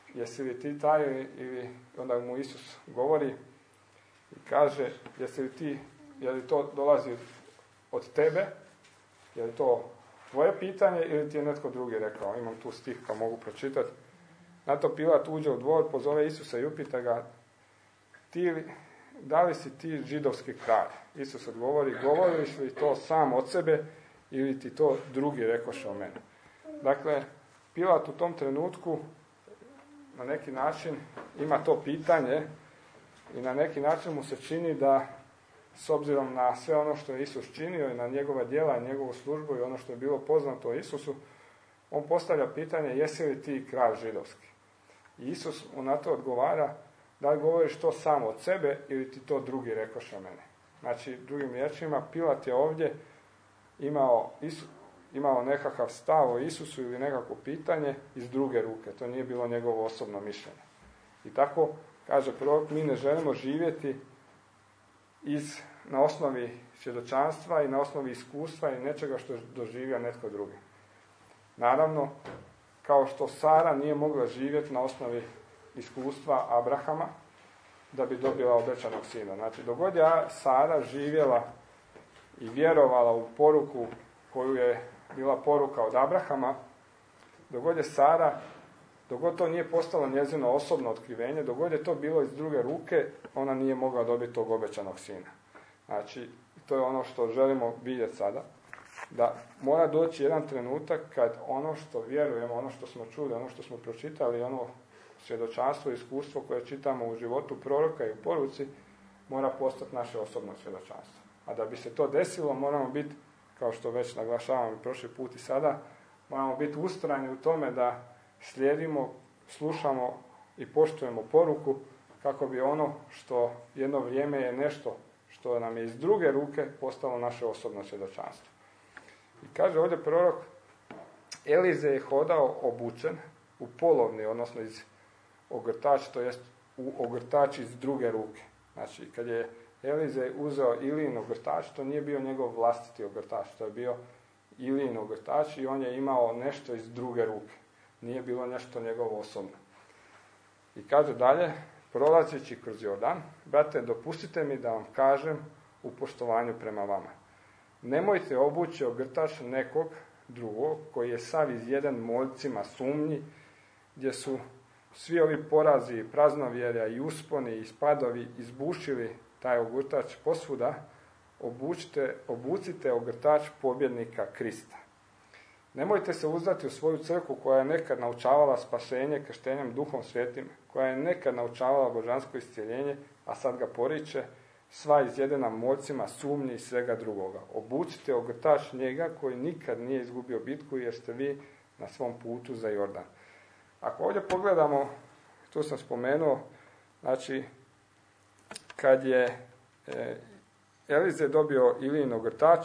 jesi li ti taj, ili onda mu Isus govori i kaže, jesi li ti, je li to dolazi od tebe, je li to tvoje pitanje ili ti je netko drugi rekao. Imam tu stih pa mogu pročitati. Na to Pilat uđe u dvor, pozove Isusa i upita ga, ti, da li si ti židovski kralj? Isus odgovori, govoriš li to sam od sebe ili ti to drugi rekoše o meni? Dakle, Pilat u tom trenutku na neki način ima to pitanje i na neki način mu se čini da, s obzirom na sve ono što je Isus činio i na njegova djela i njegovu službu i ono što je bilo poznato o Isusu, on postavlja pitanje, jesi li ti kralj židovski? I Isus mu na to odgovara, da li govoriš to sam od sebe ili ti to drugi rekoše o mene? Znači, drugim riječima, Pilat je ovdje imao, Isu, imao nekakav stav o Isusu ili nekakvo pitanje iz druge ruke. To nije bilo njegovo osobno mišljenje. I tako, kaže prorok, mi ne želimo živjeti iz, na osnovi svjedočanstva i na osnovi iskustva i nečega što je doživio netko drugi. Naravno, kao što Sara nije mogla živjeti na osnovi iskustva Abrahama da bi dobila obećanog sina. Znači, dok god je Sara živjela i vjerovala u poruku koju je bila poruka od Abrahama, dok god je Sara, dok god to nije postalo njezino osobno otkrivenje, dok god je to bilo iz druge ruke, ona nije mogla dobiti tog obećanog sina. Znači, to je ono što želimo vidjeti sada, da mora doći jedan trenutak kad ono što vjerujemo, ono što smo čuli, ono što smo pročitali, ono svjedočanstvo i iskustvo koje čitamo u životu proroka i u poruci, mora postati naše osobno svjedočanstvo. A da bi se to desilo, moramo biti, kao što već naglašavam i prošli put i sada, moramo biti ustrajni u tome da slijedimo, slušamo i poštujemo poruku, kako bi ono što jedno vrijeme je nešto što nam je iz druge ruke postalo naše osobno svjedočanstvo. I kaže ovdje prorok, Elize je hodao obučen u polovni, odnosno iz ogrtač, to jest u ogrtač iz druge ruke. Znači, kad je Elize uzeo Ilijin ogrtač, to nije bio njegov vlastiti ogrtač, to je bio Ilijin ogrtač i on je imao nešto iz druge ruke. Nije bilo nešto njegovo osobno. I kaže dalje, prolazeći kroz Jordan, brate, dopustite mi da vam kažem u poštovanju prema vama. Nemojte obući ogrtač nekog drugog koji je sav izjeden moljcima sumnji, gdje su svi ovi porazi, praznovjerja i usponi i spadovi izbušili taj ogrtač posvuda. Obučite, obucite ogrtač pobjednika Krista. Nemojte se uzdati u svoju crkvu koja je nekad naučavala spasenje krštenjem Duhom Svetim, koja je nekad naučavala božansko iscjeljenje, a sad ga poriče, sva izjedena moćima, sumnji i svega drugoga. Obucite ogrtač njega koji nikad nije izgubio bitku, jer ste vi na svom putu za Jordan. Ako ovdje pogledamo, tu sam spomenuo, znači, kad je e, Elize dobio Ilijin ogrtač,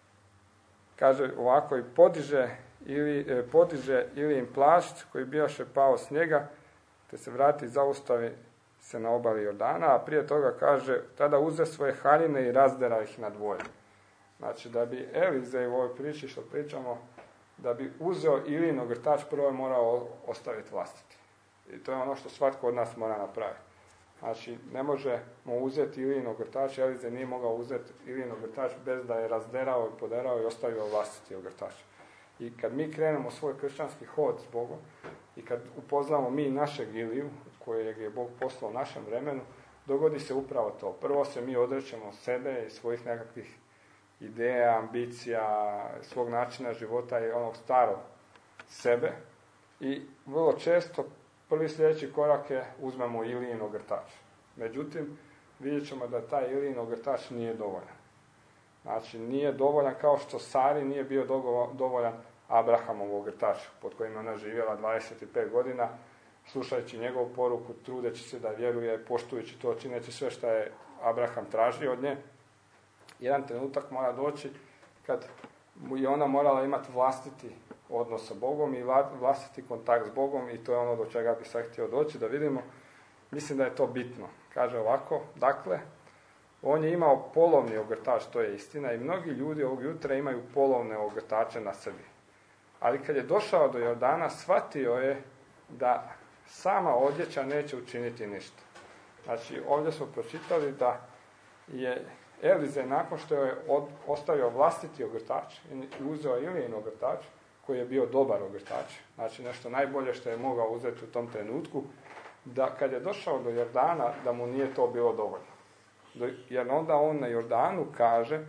kaže ovako, i podiže, ili, e, podiže Ilijin plašt koji bijaše pao s njega, te se vrati i zaustavi se na obali Jordana, a prije toga kaže, tada uze svoje haljine i razdera ih na dvoje. Znači, da bi Elize u ovoj priči što pričamo, da bi uzeo Ilijin ogrtač, prvo je morao ostaviti vlastiti. I to je ono što svatko od nas mora napraviti. Znači, ne možemo uzeti Ilijin ogrtač, Elize nije mogao uzeti Ilijin ogrtač bez da je razderao i poderao i ostavio vlastiti ogrtač. I kad mi krenemo svoj kršćanski hod s Bogom i kad upoznamo mi našeg Iliju, kojeg je Bog poslao u našem vremenu, dogodi se upravo to. Prvo se mi odrećemo sebe i svojih nekakvih ideja, ambicija, svog načina života i onog starog sebe i vrlo često prvi sljedeći korak je uzmemo Ilijin ogrtač. Međutim, vidjet ćemo da taj Ilijin ogrtač nije dovoljan. Znači, nije dovoljan kao što Sari nije bio dovoljan Abrahamov ogrtač, pod kojim ona živjela dvadeset pet godina, slušajući njegovu poruku, trudeći se da vjeruje, poštujući to, čineći sve što je Abraham tražio od nje. Jedan trenutak mora doći kad je ona morala imati vlastiti odnos sa Bogom i vlastiti kontakt s Bogom i to je ono do čega bi sad htio doći, da vidimo. Mislim da je to bitno. Kaže ovako, dakle, on je imao polovni ogrtač, to je istina, i mnogi ljudi ovog jutra imaju polovne ogrtače na sebi. Ali kad je došao do Jordana, shvatio je da sama odjeća neće učiniti ništa. Znači, ovdje smo pročitali da je Elizej, nakon što je od, ostavio vlastiti ogrtač i uzeo Ilijin ogrtač, koji je bio dobar ogrtač, znači nešto najbolje što je mogao uzeti u tom trenutku, da kad je došao do Jordana, da mu nije to bilo dovoljno. Jer onda on na Jordanu kaže,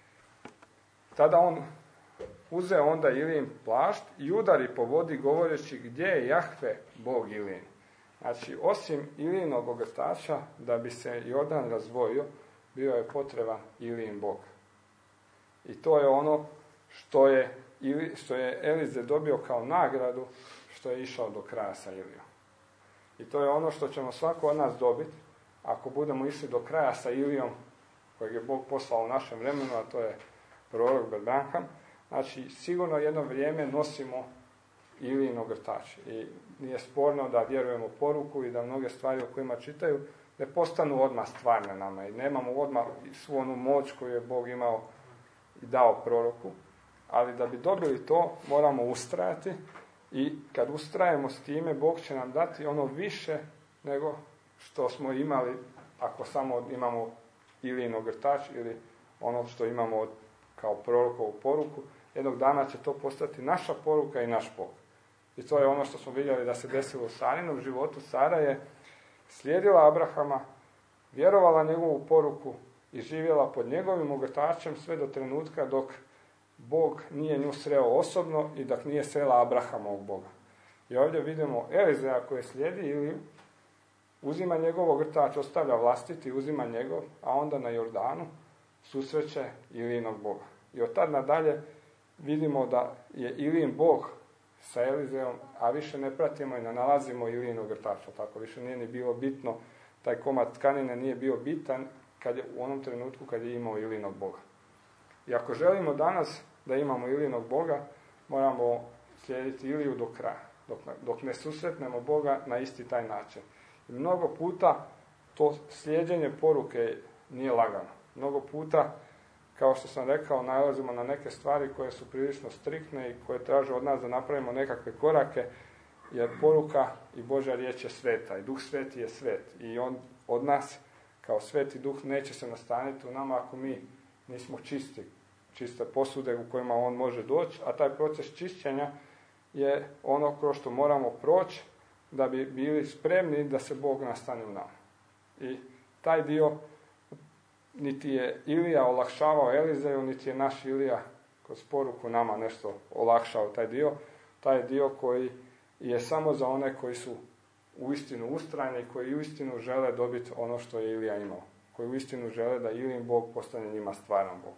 tada on uzeo onda Ilijin plašt i udari po vodi govoreći gdje je Jahve, Bog Ilijin. Znači, osim Ilijinog ogrtača, da bi se Jordan razdvojio, bio je potreban Ilijin Bog. I to je ono što je, što je Elizej dobio kao nagradu, što je išao do kraja sa Ilijom. I to je ono što ćemo svako od nas dobiti, ako budemo išli do kraja sa Ilijom, kojeg je Bog poslao u našem vremenu, a to je prorok Beth Branham. Znači, sigurno jedno vrijeme nosimo Ilijin ogrtač. I nije sporno da vjerujemo poruku i da mnoge stvari o kojima čitaju ne postanu odmah stvarne nama. I nemamo odmah svu onu moć koju je Bog imao i dao proroku. Ali da bi dobili to, moramo ustrajati. I kad ustrajemo s time, Bog će nam dati ono više nego što smo imali ako samo imamo Ilijin ogrtač ili ono što imamo od, kao prorokovu poruku. Jednog dana će to postati naša poruka i naš Bog. I to je ono što smo vidjeli da se desilo u Sarinom životu. Sara je slijedila Abrahama, vjerovala njegovu poruku i živjela pod njegovim ogrtačem sve do trenutka dok Bog nije nju sreo osobno i dok nije srela Abrahamovog Boga. I ovdje vidimo Elizeja koji slijedi Iliju, uzima njegov ogrtač, ostavlja vlastiti, uzima njegov, a onda na Jordanu susreće Ilijinog Boga. I od tad nadalje vidimo da je Ilijin Bog sa Elizejom, a više ne pratimo i ne nalazimo Ilijin ogrtač. Tako više nije ni bilo bitno, taj komad tkanine nije bio bitan kad je, u onom trenutku kad je imao Ilijinog Boga. I ako želimo danas da imamo Ilijinog Boga, moramo slijediti Iliju do kraja, dok, dok ne susretnemo Boga na isti taj način. I mnogo puta to slijeđenje poruke nije lagano. Mnogo puta, kao što sam rekao, nalazimo na neke stvari koje su prilično striktne i koje traže od nas da napravimo nekakve korake, jer poruka i Božja riječ je sveta i Duh Sveti je svet. I on od nas, kao Sveti Duh, neće se nastaniti u nama ako mi nismo čisti, čiste posude u kojima on može doći, a taj proces čišćenja je ono kroz što moramo proći da bi bili spremni da se Bog nastane u nama. I taj dio niti je Ilija olakšavao Elizeju, niti je naš Ilija kroz poruku nama nešto olakšao taj dio. Taj dio koji je samo za one koji su uistinu ustrajni i koji uistinu žele dobiti ono što je Ilija imao. Koji uistinu žele da Ilijin Bog postane njima stvaran Bog.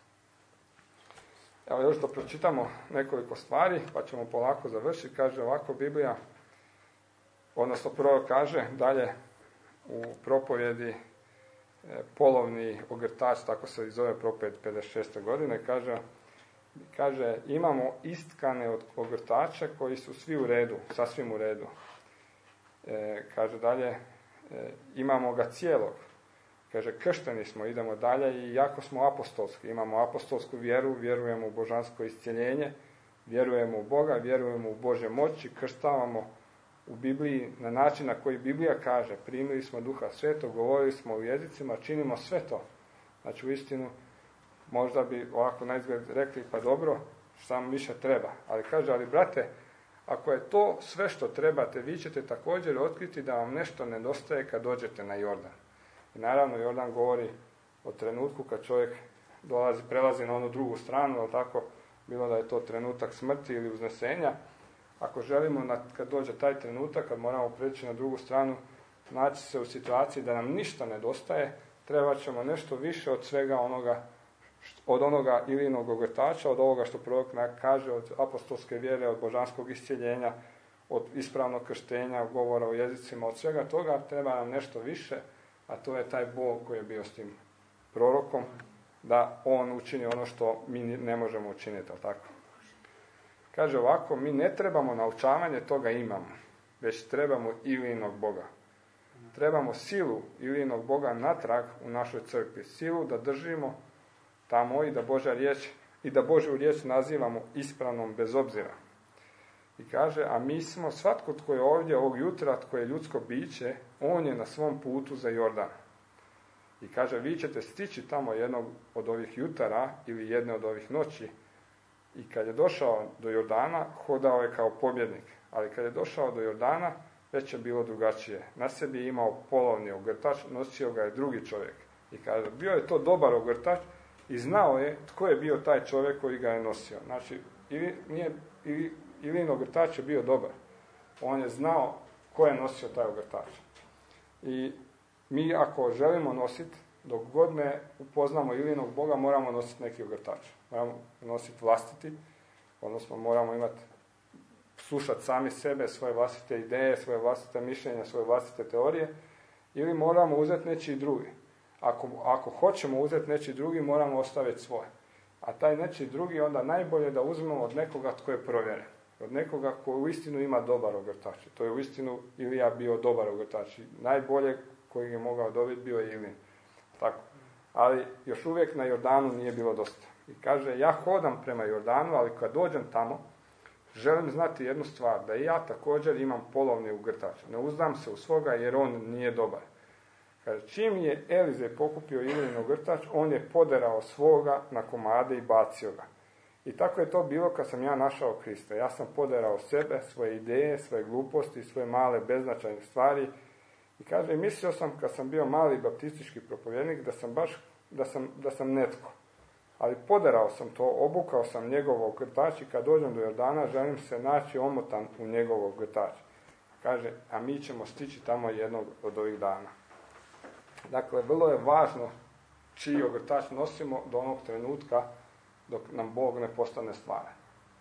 Evo još da pročitamo nekoliko stvari, pa ćemo polako završiti. Kaže ovako Biblija, odnosno prvo kaže dalje u propovjedi polovni ogrtač, tako se i zove propovjed pedeset šeste godine, kaže, kaže imamo istkane od ogrtača koji su svi u redu, sasvim u redu. E, kaže dalje, e, imamo ga cijelog. Kaže, kršteni smo, idemo dalje i jako smo apostolski. Imamo apostolsku vjeru, vjerujemo u božansko iscjeljenje, vjerujemo u Boga, vjerujemo u Božje moći, krštavamo u Bibliji na način na koji Biblija kaže, primili smo Duha Svetog, govorili smo u jezicima, činimo sve to. Znači, u istinu, možda bi ovako naizgled rekli, pa dobro, samo više treba. Ali kaže, ali brate, ako je to sve što trebate, vi ćete također otkriti da vam nešto nedostaje kad dođete na Jordan. I naravno, Jordan govori o trenutku kad čovjek dolazi, prelazi na onu drugu stranu, ali tako, bilo da je to trenutak smrti ili uznesenja. Ako želimo, kad dođe taj trenutak, kad moramo preći na drugu stranu, naći se u situaciji da nam ništa nedostaje, treba ćemo nešto više od svega onoga, od onoga Ilijinog ogrtača, od ovoga što prorok kaže, od apostolske vjere, od božanskog iscjeljenja, od ispravnog krštenja, govora o jezicima, od svega toga treba nam nešto više, a to je taj Bog koji je bio s tim prorokom, da on učini ono što mi ne možemo učiniti, ali tako. Kaže ovako, mi ne trebamo naučavanje, toga imamo, već trebamo Ilijinog Boga. Trebamo silu Ilijinog Boga natrag u našoj crkvi, silu da držimo tamo i da Božja riječ i da Božju riječ nazivamo ispravnom bez obzira. I kaže, a mi smo, svatko tko je ovdje ovog jutra, tko je ljudsko biće, on je na svom putu za Jordan. I kaže, vi ćete stići tamo jednog od ovih jutara ili jedne od ovih noći. I kad je došao do Jordana, hodao je kao pobjednik. Ali kad je došao do Jordana, već je bilo drugačije. Na sebi je imao polovni ogrtač, nosio ga je drugi čovjek. I kaže, bio je to dobar ogrtač i znao je tko je bio taj čovjek koji ga je nosio. Znači, ili, nije, ili, Ilin ogrtač je bio dobar. On je znao ko je nosio taj ogrtač. I mi ako želimo nositi, dok god ne upoznamo Ilinog Boga, moramo nositi neki ogrtač. Moramo nositi vlastiti, odnosno moramo imati, slušati sami sebe, svoje vlastite ideje, svoje vlastite mišljenja, svoje vlastite teorije, ili moramo uzeti nečiji drugi. Ako, ako hoćemo uzeti nečiji drugi, moramo ostaviti svoje. A taj nečiji drugi onda najbolje da uzmemo od nekoga tko je provjeren. Od nekoga koji uistinu ima dobar ogrtač. To je uistinu Ilija bio dobar ogrtač. Najbolje koji je mogao dobiti bio je Ilin. Tako. Ali još uvijek na Jordanu nije bilo dosta. I kaže, ja hodam prema Jordanu, ali kad dođem tamo, želim znati jednu stvar, da i ja također imam polovni ogrtač. Ne uzdam se u svoga jer on nije dobar. Kaže, čim je Elizej pokupio Ilin ogrtač, on je poderao svoga na komade i bacio ga. I tako je to bilo kad sam ja našao Krista. Ja sam poderao sebe, svoje ideje, svoje gluposti, svoje male beznačajne stvari. I kaže, mislio sam kad sam bio mali baptistički propovjednik da sam baš, da sam, da sam netko. Ali poderao sam to, obukao sam njegov ogrtač i kad dođem do Jordana želim se naći omotan u njegov ogrtač. Kaže, a mi ćemo stići tamo jednog od ovih dana. Dakle, vrlo je važno čiji ogrtač nosimo do onog trenutka dok nam Bog ne postane stvaran.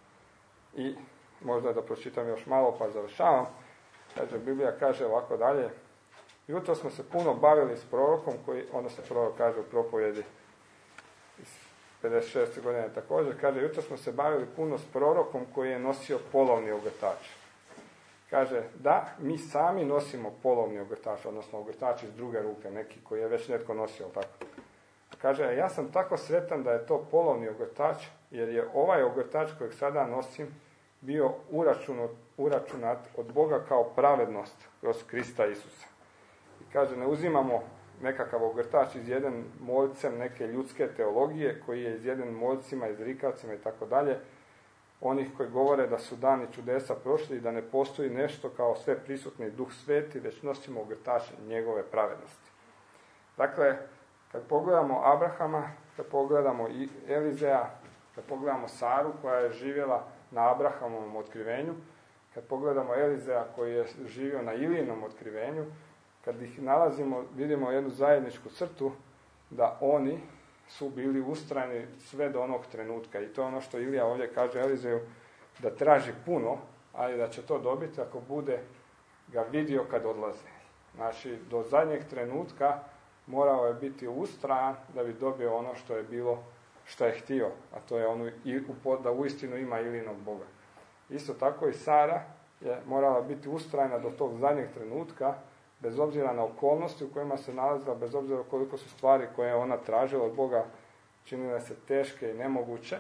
I možda da pročitam još malo pa završavam. Kaže, Biblija kaže ovako dalje. Jutro smo se puno bavili s prorokom, koji, onda se prorok kaže u propovjedi iz pedeset šeste godine također, kaže, jutro smo se bavili puno s prorokom koji je nosio polovni ogrtač. Kaže, da, mi sami nosimo polovni ogrtač, odnosno ogrtač iz druge ruke, neki koji je već netko nosio, tako. Kaže, ja sam tako sretan da je to polovni ogrtač, jer je ovaj ogrtač kojeg sada nosim bio uračunat, uračunat od Boga kao pravednost kroz Krista Isusa. I kaže, ne uzimamo nekakav ogrtač izjeden moljcem neke ljudske teologije, koji je izjeden moljcima, izrikavcima i tako dalje, onih koji govore da su dani čudesa prošli i da ne postoji nešto kao sve prisutni Duh Sveti, već nosimo ogrtač njegove pravednosti. Dakle, kad pogledamo Abrahama, kad pogledamo i Elizeja, kad pogledamo Saru koja je živjela na Abrahamovom otkrivenju, kad pogledamo Elizeja koji je živio na Ilijinom otkrivenju, kad ih nalazimo, vidimo jednu zajedničku crtu da oni su bili ustrajni sve do onog trenutka. I to je ono što Ilija ovdje kaže Elizeju, da traži puno, ali da će to dobiti ako bude ga vidio kad odlazi. Znači, do zadnjeg trenutka morao je biti ustrajan da bi dobio ono što je bilo, što je htio, a to je ono da uistinu ima Ilijinog Boga. Isto tako i Sara je morala biti ustrajna do tog zadnjeg trenutka, bez obzira na okolnosti u kojima se nalazila, bez obzira koliko su stvari koje je ona tražila od Boga činile se teške i nemoguće.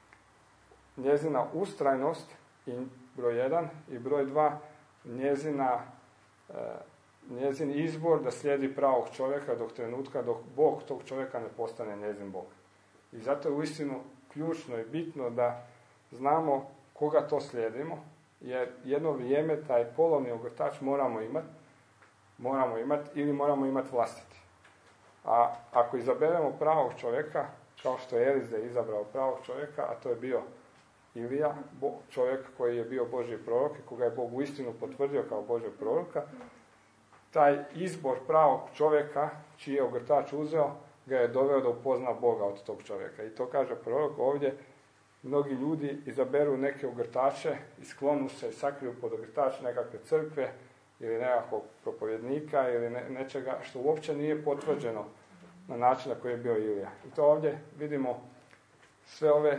Njezina ustrajnost, i broj jedan, i broj dva, njezina, e, njezin izbor da slijedi pravog čovjeka dok trenutka, dok Bog tog čovjeka ne postane njezin Bog. I zato je uistinu ključno i bitno da znamo koga to slijedimo, jer jedno vrijeme taj polovni ogrtač moramo imati, moramo imati ili moramo imati vlastiti. A ako izaberemo pravog čovjeka, kao što je Elizej izabrao pravog čovjeka, a to je bio Ilija, čovjek koji je bio Božji prorok i koga je Bog uistinu potvrdio kao Božjeg proroka, taj izbor pravog čovjeka, čiji je ogrtač uzeo, ga je doveo da upozna Boga od tog čovjeka. I to kaže prorok ovdje, mnogi ljudi izaberu neke ogrtače i sklonu se i sakriju pod ogrtač nekakve crkve ili nekakvog propovjednika ili ne, nečega što uopće nije potvrđeno na način na koji je bio Ilija. I to ovdje vidimo sve ove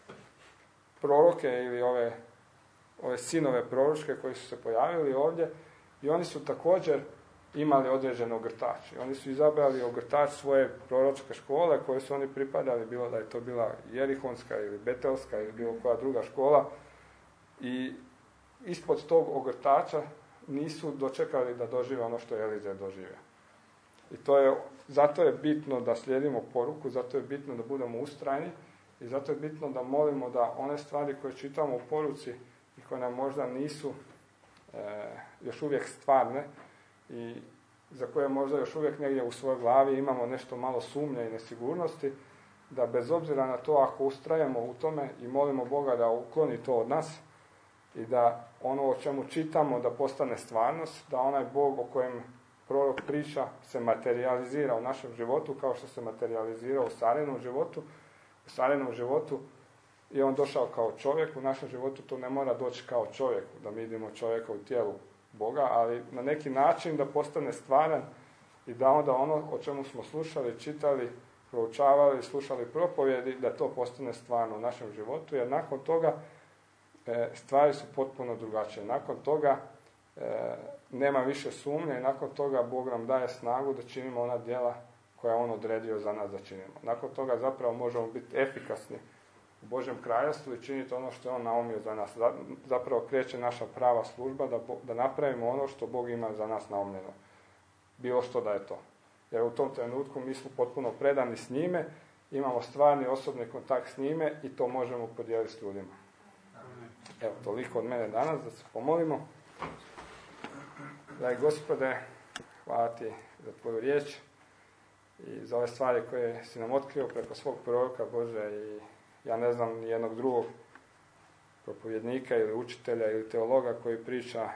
proroke ili ove, ove sinove proročke koji su se pojavili ovdje i oni su također imali određen ogrtač. I oni su izabrali ogrtač svoje proročke škole koje su oni pripadali, bilo da je to bila Jerihonska ili Betelska ili bilo koja druga škola. I ispod tog ogrtača nisu dočekali da dožive ono što je Elizej doživio. I to je, zato je bitno da slijedimo poruku, zato je bitno da budemo ustrajni i zato je bitno da molimo da one stvari koje čitamo u poruci i koje nam možda nisu e, još uvijek stvarne i za koje možda još uvijek negdje u svojoj glavi imamo nešto malo sumnje i nesigurnosti, da bez obzira na to ako ustrajemo u tome i molimo Boga da ukloni to od nas i da ono o čemu čitamo da postane stvarnost, da onaj Bog o kojem prorok priča se materializira u našem životu kao što se materializirao u Sarinom životu. U Sarinom životu je on došao kao čovjek, u našem životu to ne mora doći kao čovjek, da mi vidimo čovjeka u tijelu Boga, ali na neki način da postane stvaran i da onda ono o čemu smo slušali, čitali, proučavali, slušali propovjedi, da to postane stvarno u našem životu, jer nakon toga e, stvari su potpuno drugačije. Nakon toga e, nema više sumnje i nakon toga Bog nam daje snagu da činimo ona djela koja je on odredio za nas da činimo. Nakon toga zapravo možemo biti efikasni u Božjem kraljevstvu i činiti ono što je on naumio za nas. Zapravo kreće naša prava služba da, da napravimo ono što Bog ima za nas naumljeno. Bilo što da je to. Jer u tom trenutku mi smo potpuno predani s njime, imamo stvarni osobni kontakt s njime i to možemo podijeliti s ljudima. Evo, toliko od mene danas, da se pomolimo. Dragi Gospode, hvala ti za tvoju riječ i za ove stvari koje si nam otkrio preko svog proroka, Bože, i ja ne znam ni jednog drugog propovjednika ili učitelja ili teologa koji priča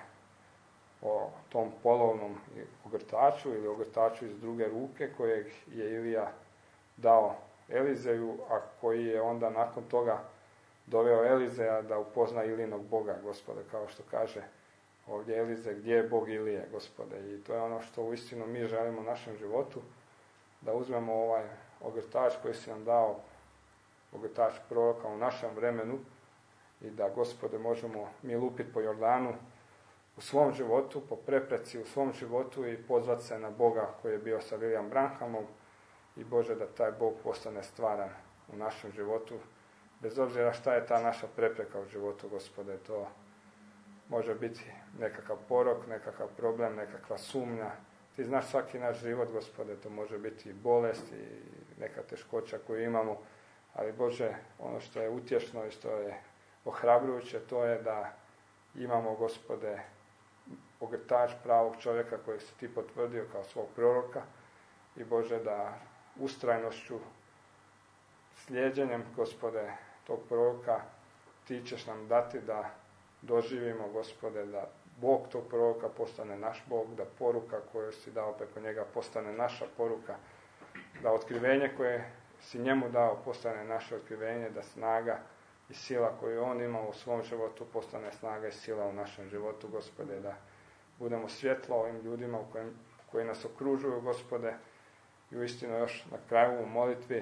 o tom polovnom ogrtaču ili ogrtaču iz druge ruke kojeg je Ilija dao Elizeju, a koji je onda nakon toga doveo Elizeja da upozna Ilinog Boga, Gospode, kao što kaže ovdje Elizej, gdje je Bog Ilije, Gospode. I to je ono što uistinu mi želimo u našem životu, da uzmemo ovaj ogrtač koji si nam dao, ogrtač proroka u našem vremenu i da, Gospode, možemo mi lupiti po Jordanu u svom životu, po prepreci u svom životu i pozvati se na Boga koji je bio sa William Branhamom i, Bože, da taj Bog postane stvaran u našem životu, bez obzira šta je ta naša prepreka u životu, Gospode. To može biti nekakav porok, nekakav problem, nekakva sumnja. Ti znaš svaki naš život, Gospode, to može biti i bolest i neka teškoća koju imamo, ali, Bože, ono što je utješno i što je ohrabrujuće, to je da imamo, Gospode, ogrtač pravog čovjeka kojeg si ti potvrdio kao svog proroka i, Bože, da ustrajnošću, slijeđenjem, Gospode, tog proroka ti ćeš nam dati da doživimo, Gospode, da Bog tog proroka postane naš Bog, da poruka koju si dao preko njega postane naša poruka, da otkrivenje koje si njemu dao postane naše otkrivenje, da snaga i sila koju on ima u svom životu postane snaga i sila u našem životu, Gospode, da budemo svjetlo ovim ljudima u kojim, koji nas okružuju, Gospode. I uistinu još na kraju u molitvi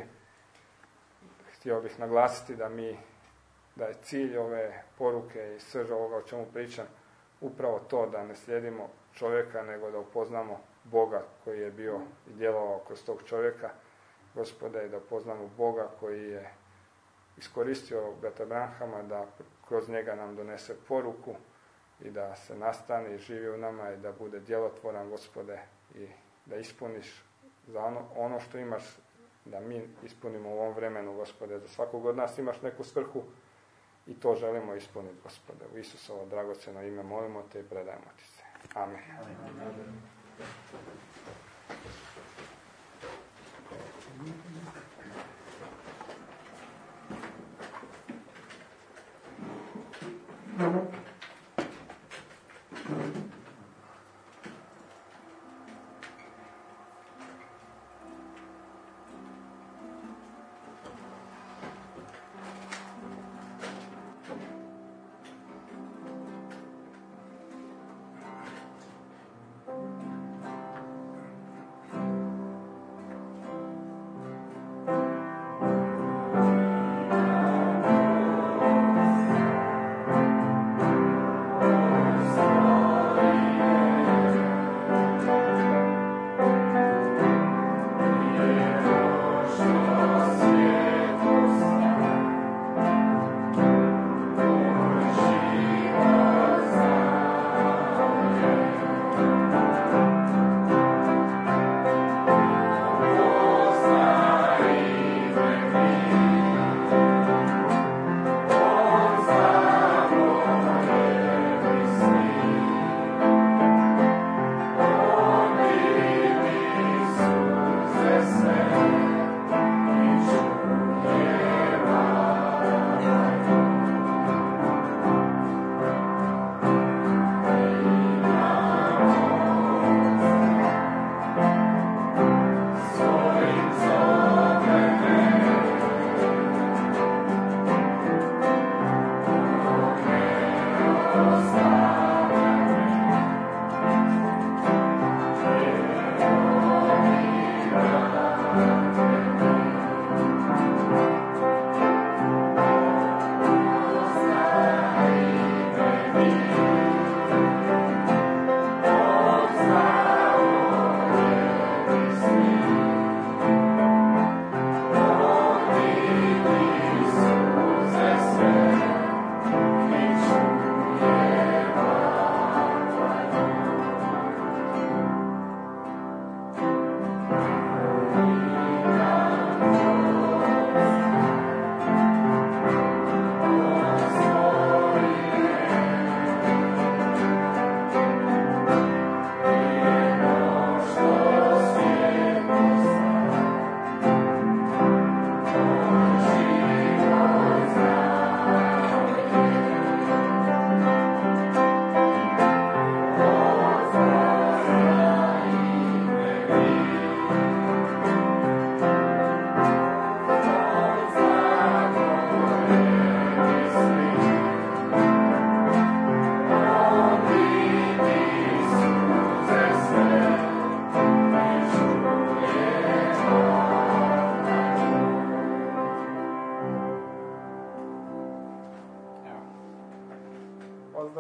htio bih naglasiti da mi, da je cilj ove poruke i srž ovoga o čemu pričam upravo to, da ne slijedimo čovjeka, nego da upoznamo Boga koji je bio i djelovao kroz tog čovjeka, Gospode, i da upoznamo Boga koji je iskoristio brata Branhama da kroz njega nam donese poruku i da se nastane i živi u nama i da bude djelotvoran, Gospode, i da ispuniš za ono, ono što imaš, da mi ispunimo u ovom vremenu, Gospode. Za svakog od nas imaš neku svrhu i to želimo ispuniti, Gospode. U Isusovo dragocjeno ime molimo te i predajemo ti se. Amen. Amen.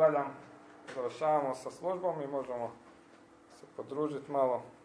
nastavljam, završavamo sa službom i možemo se podružiti malo.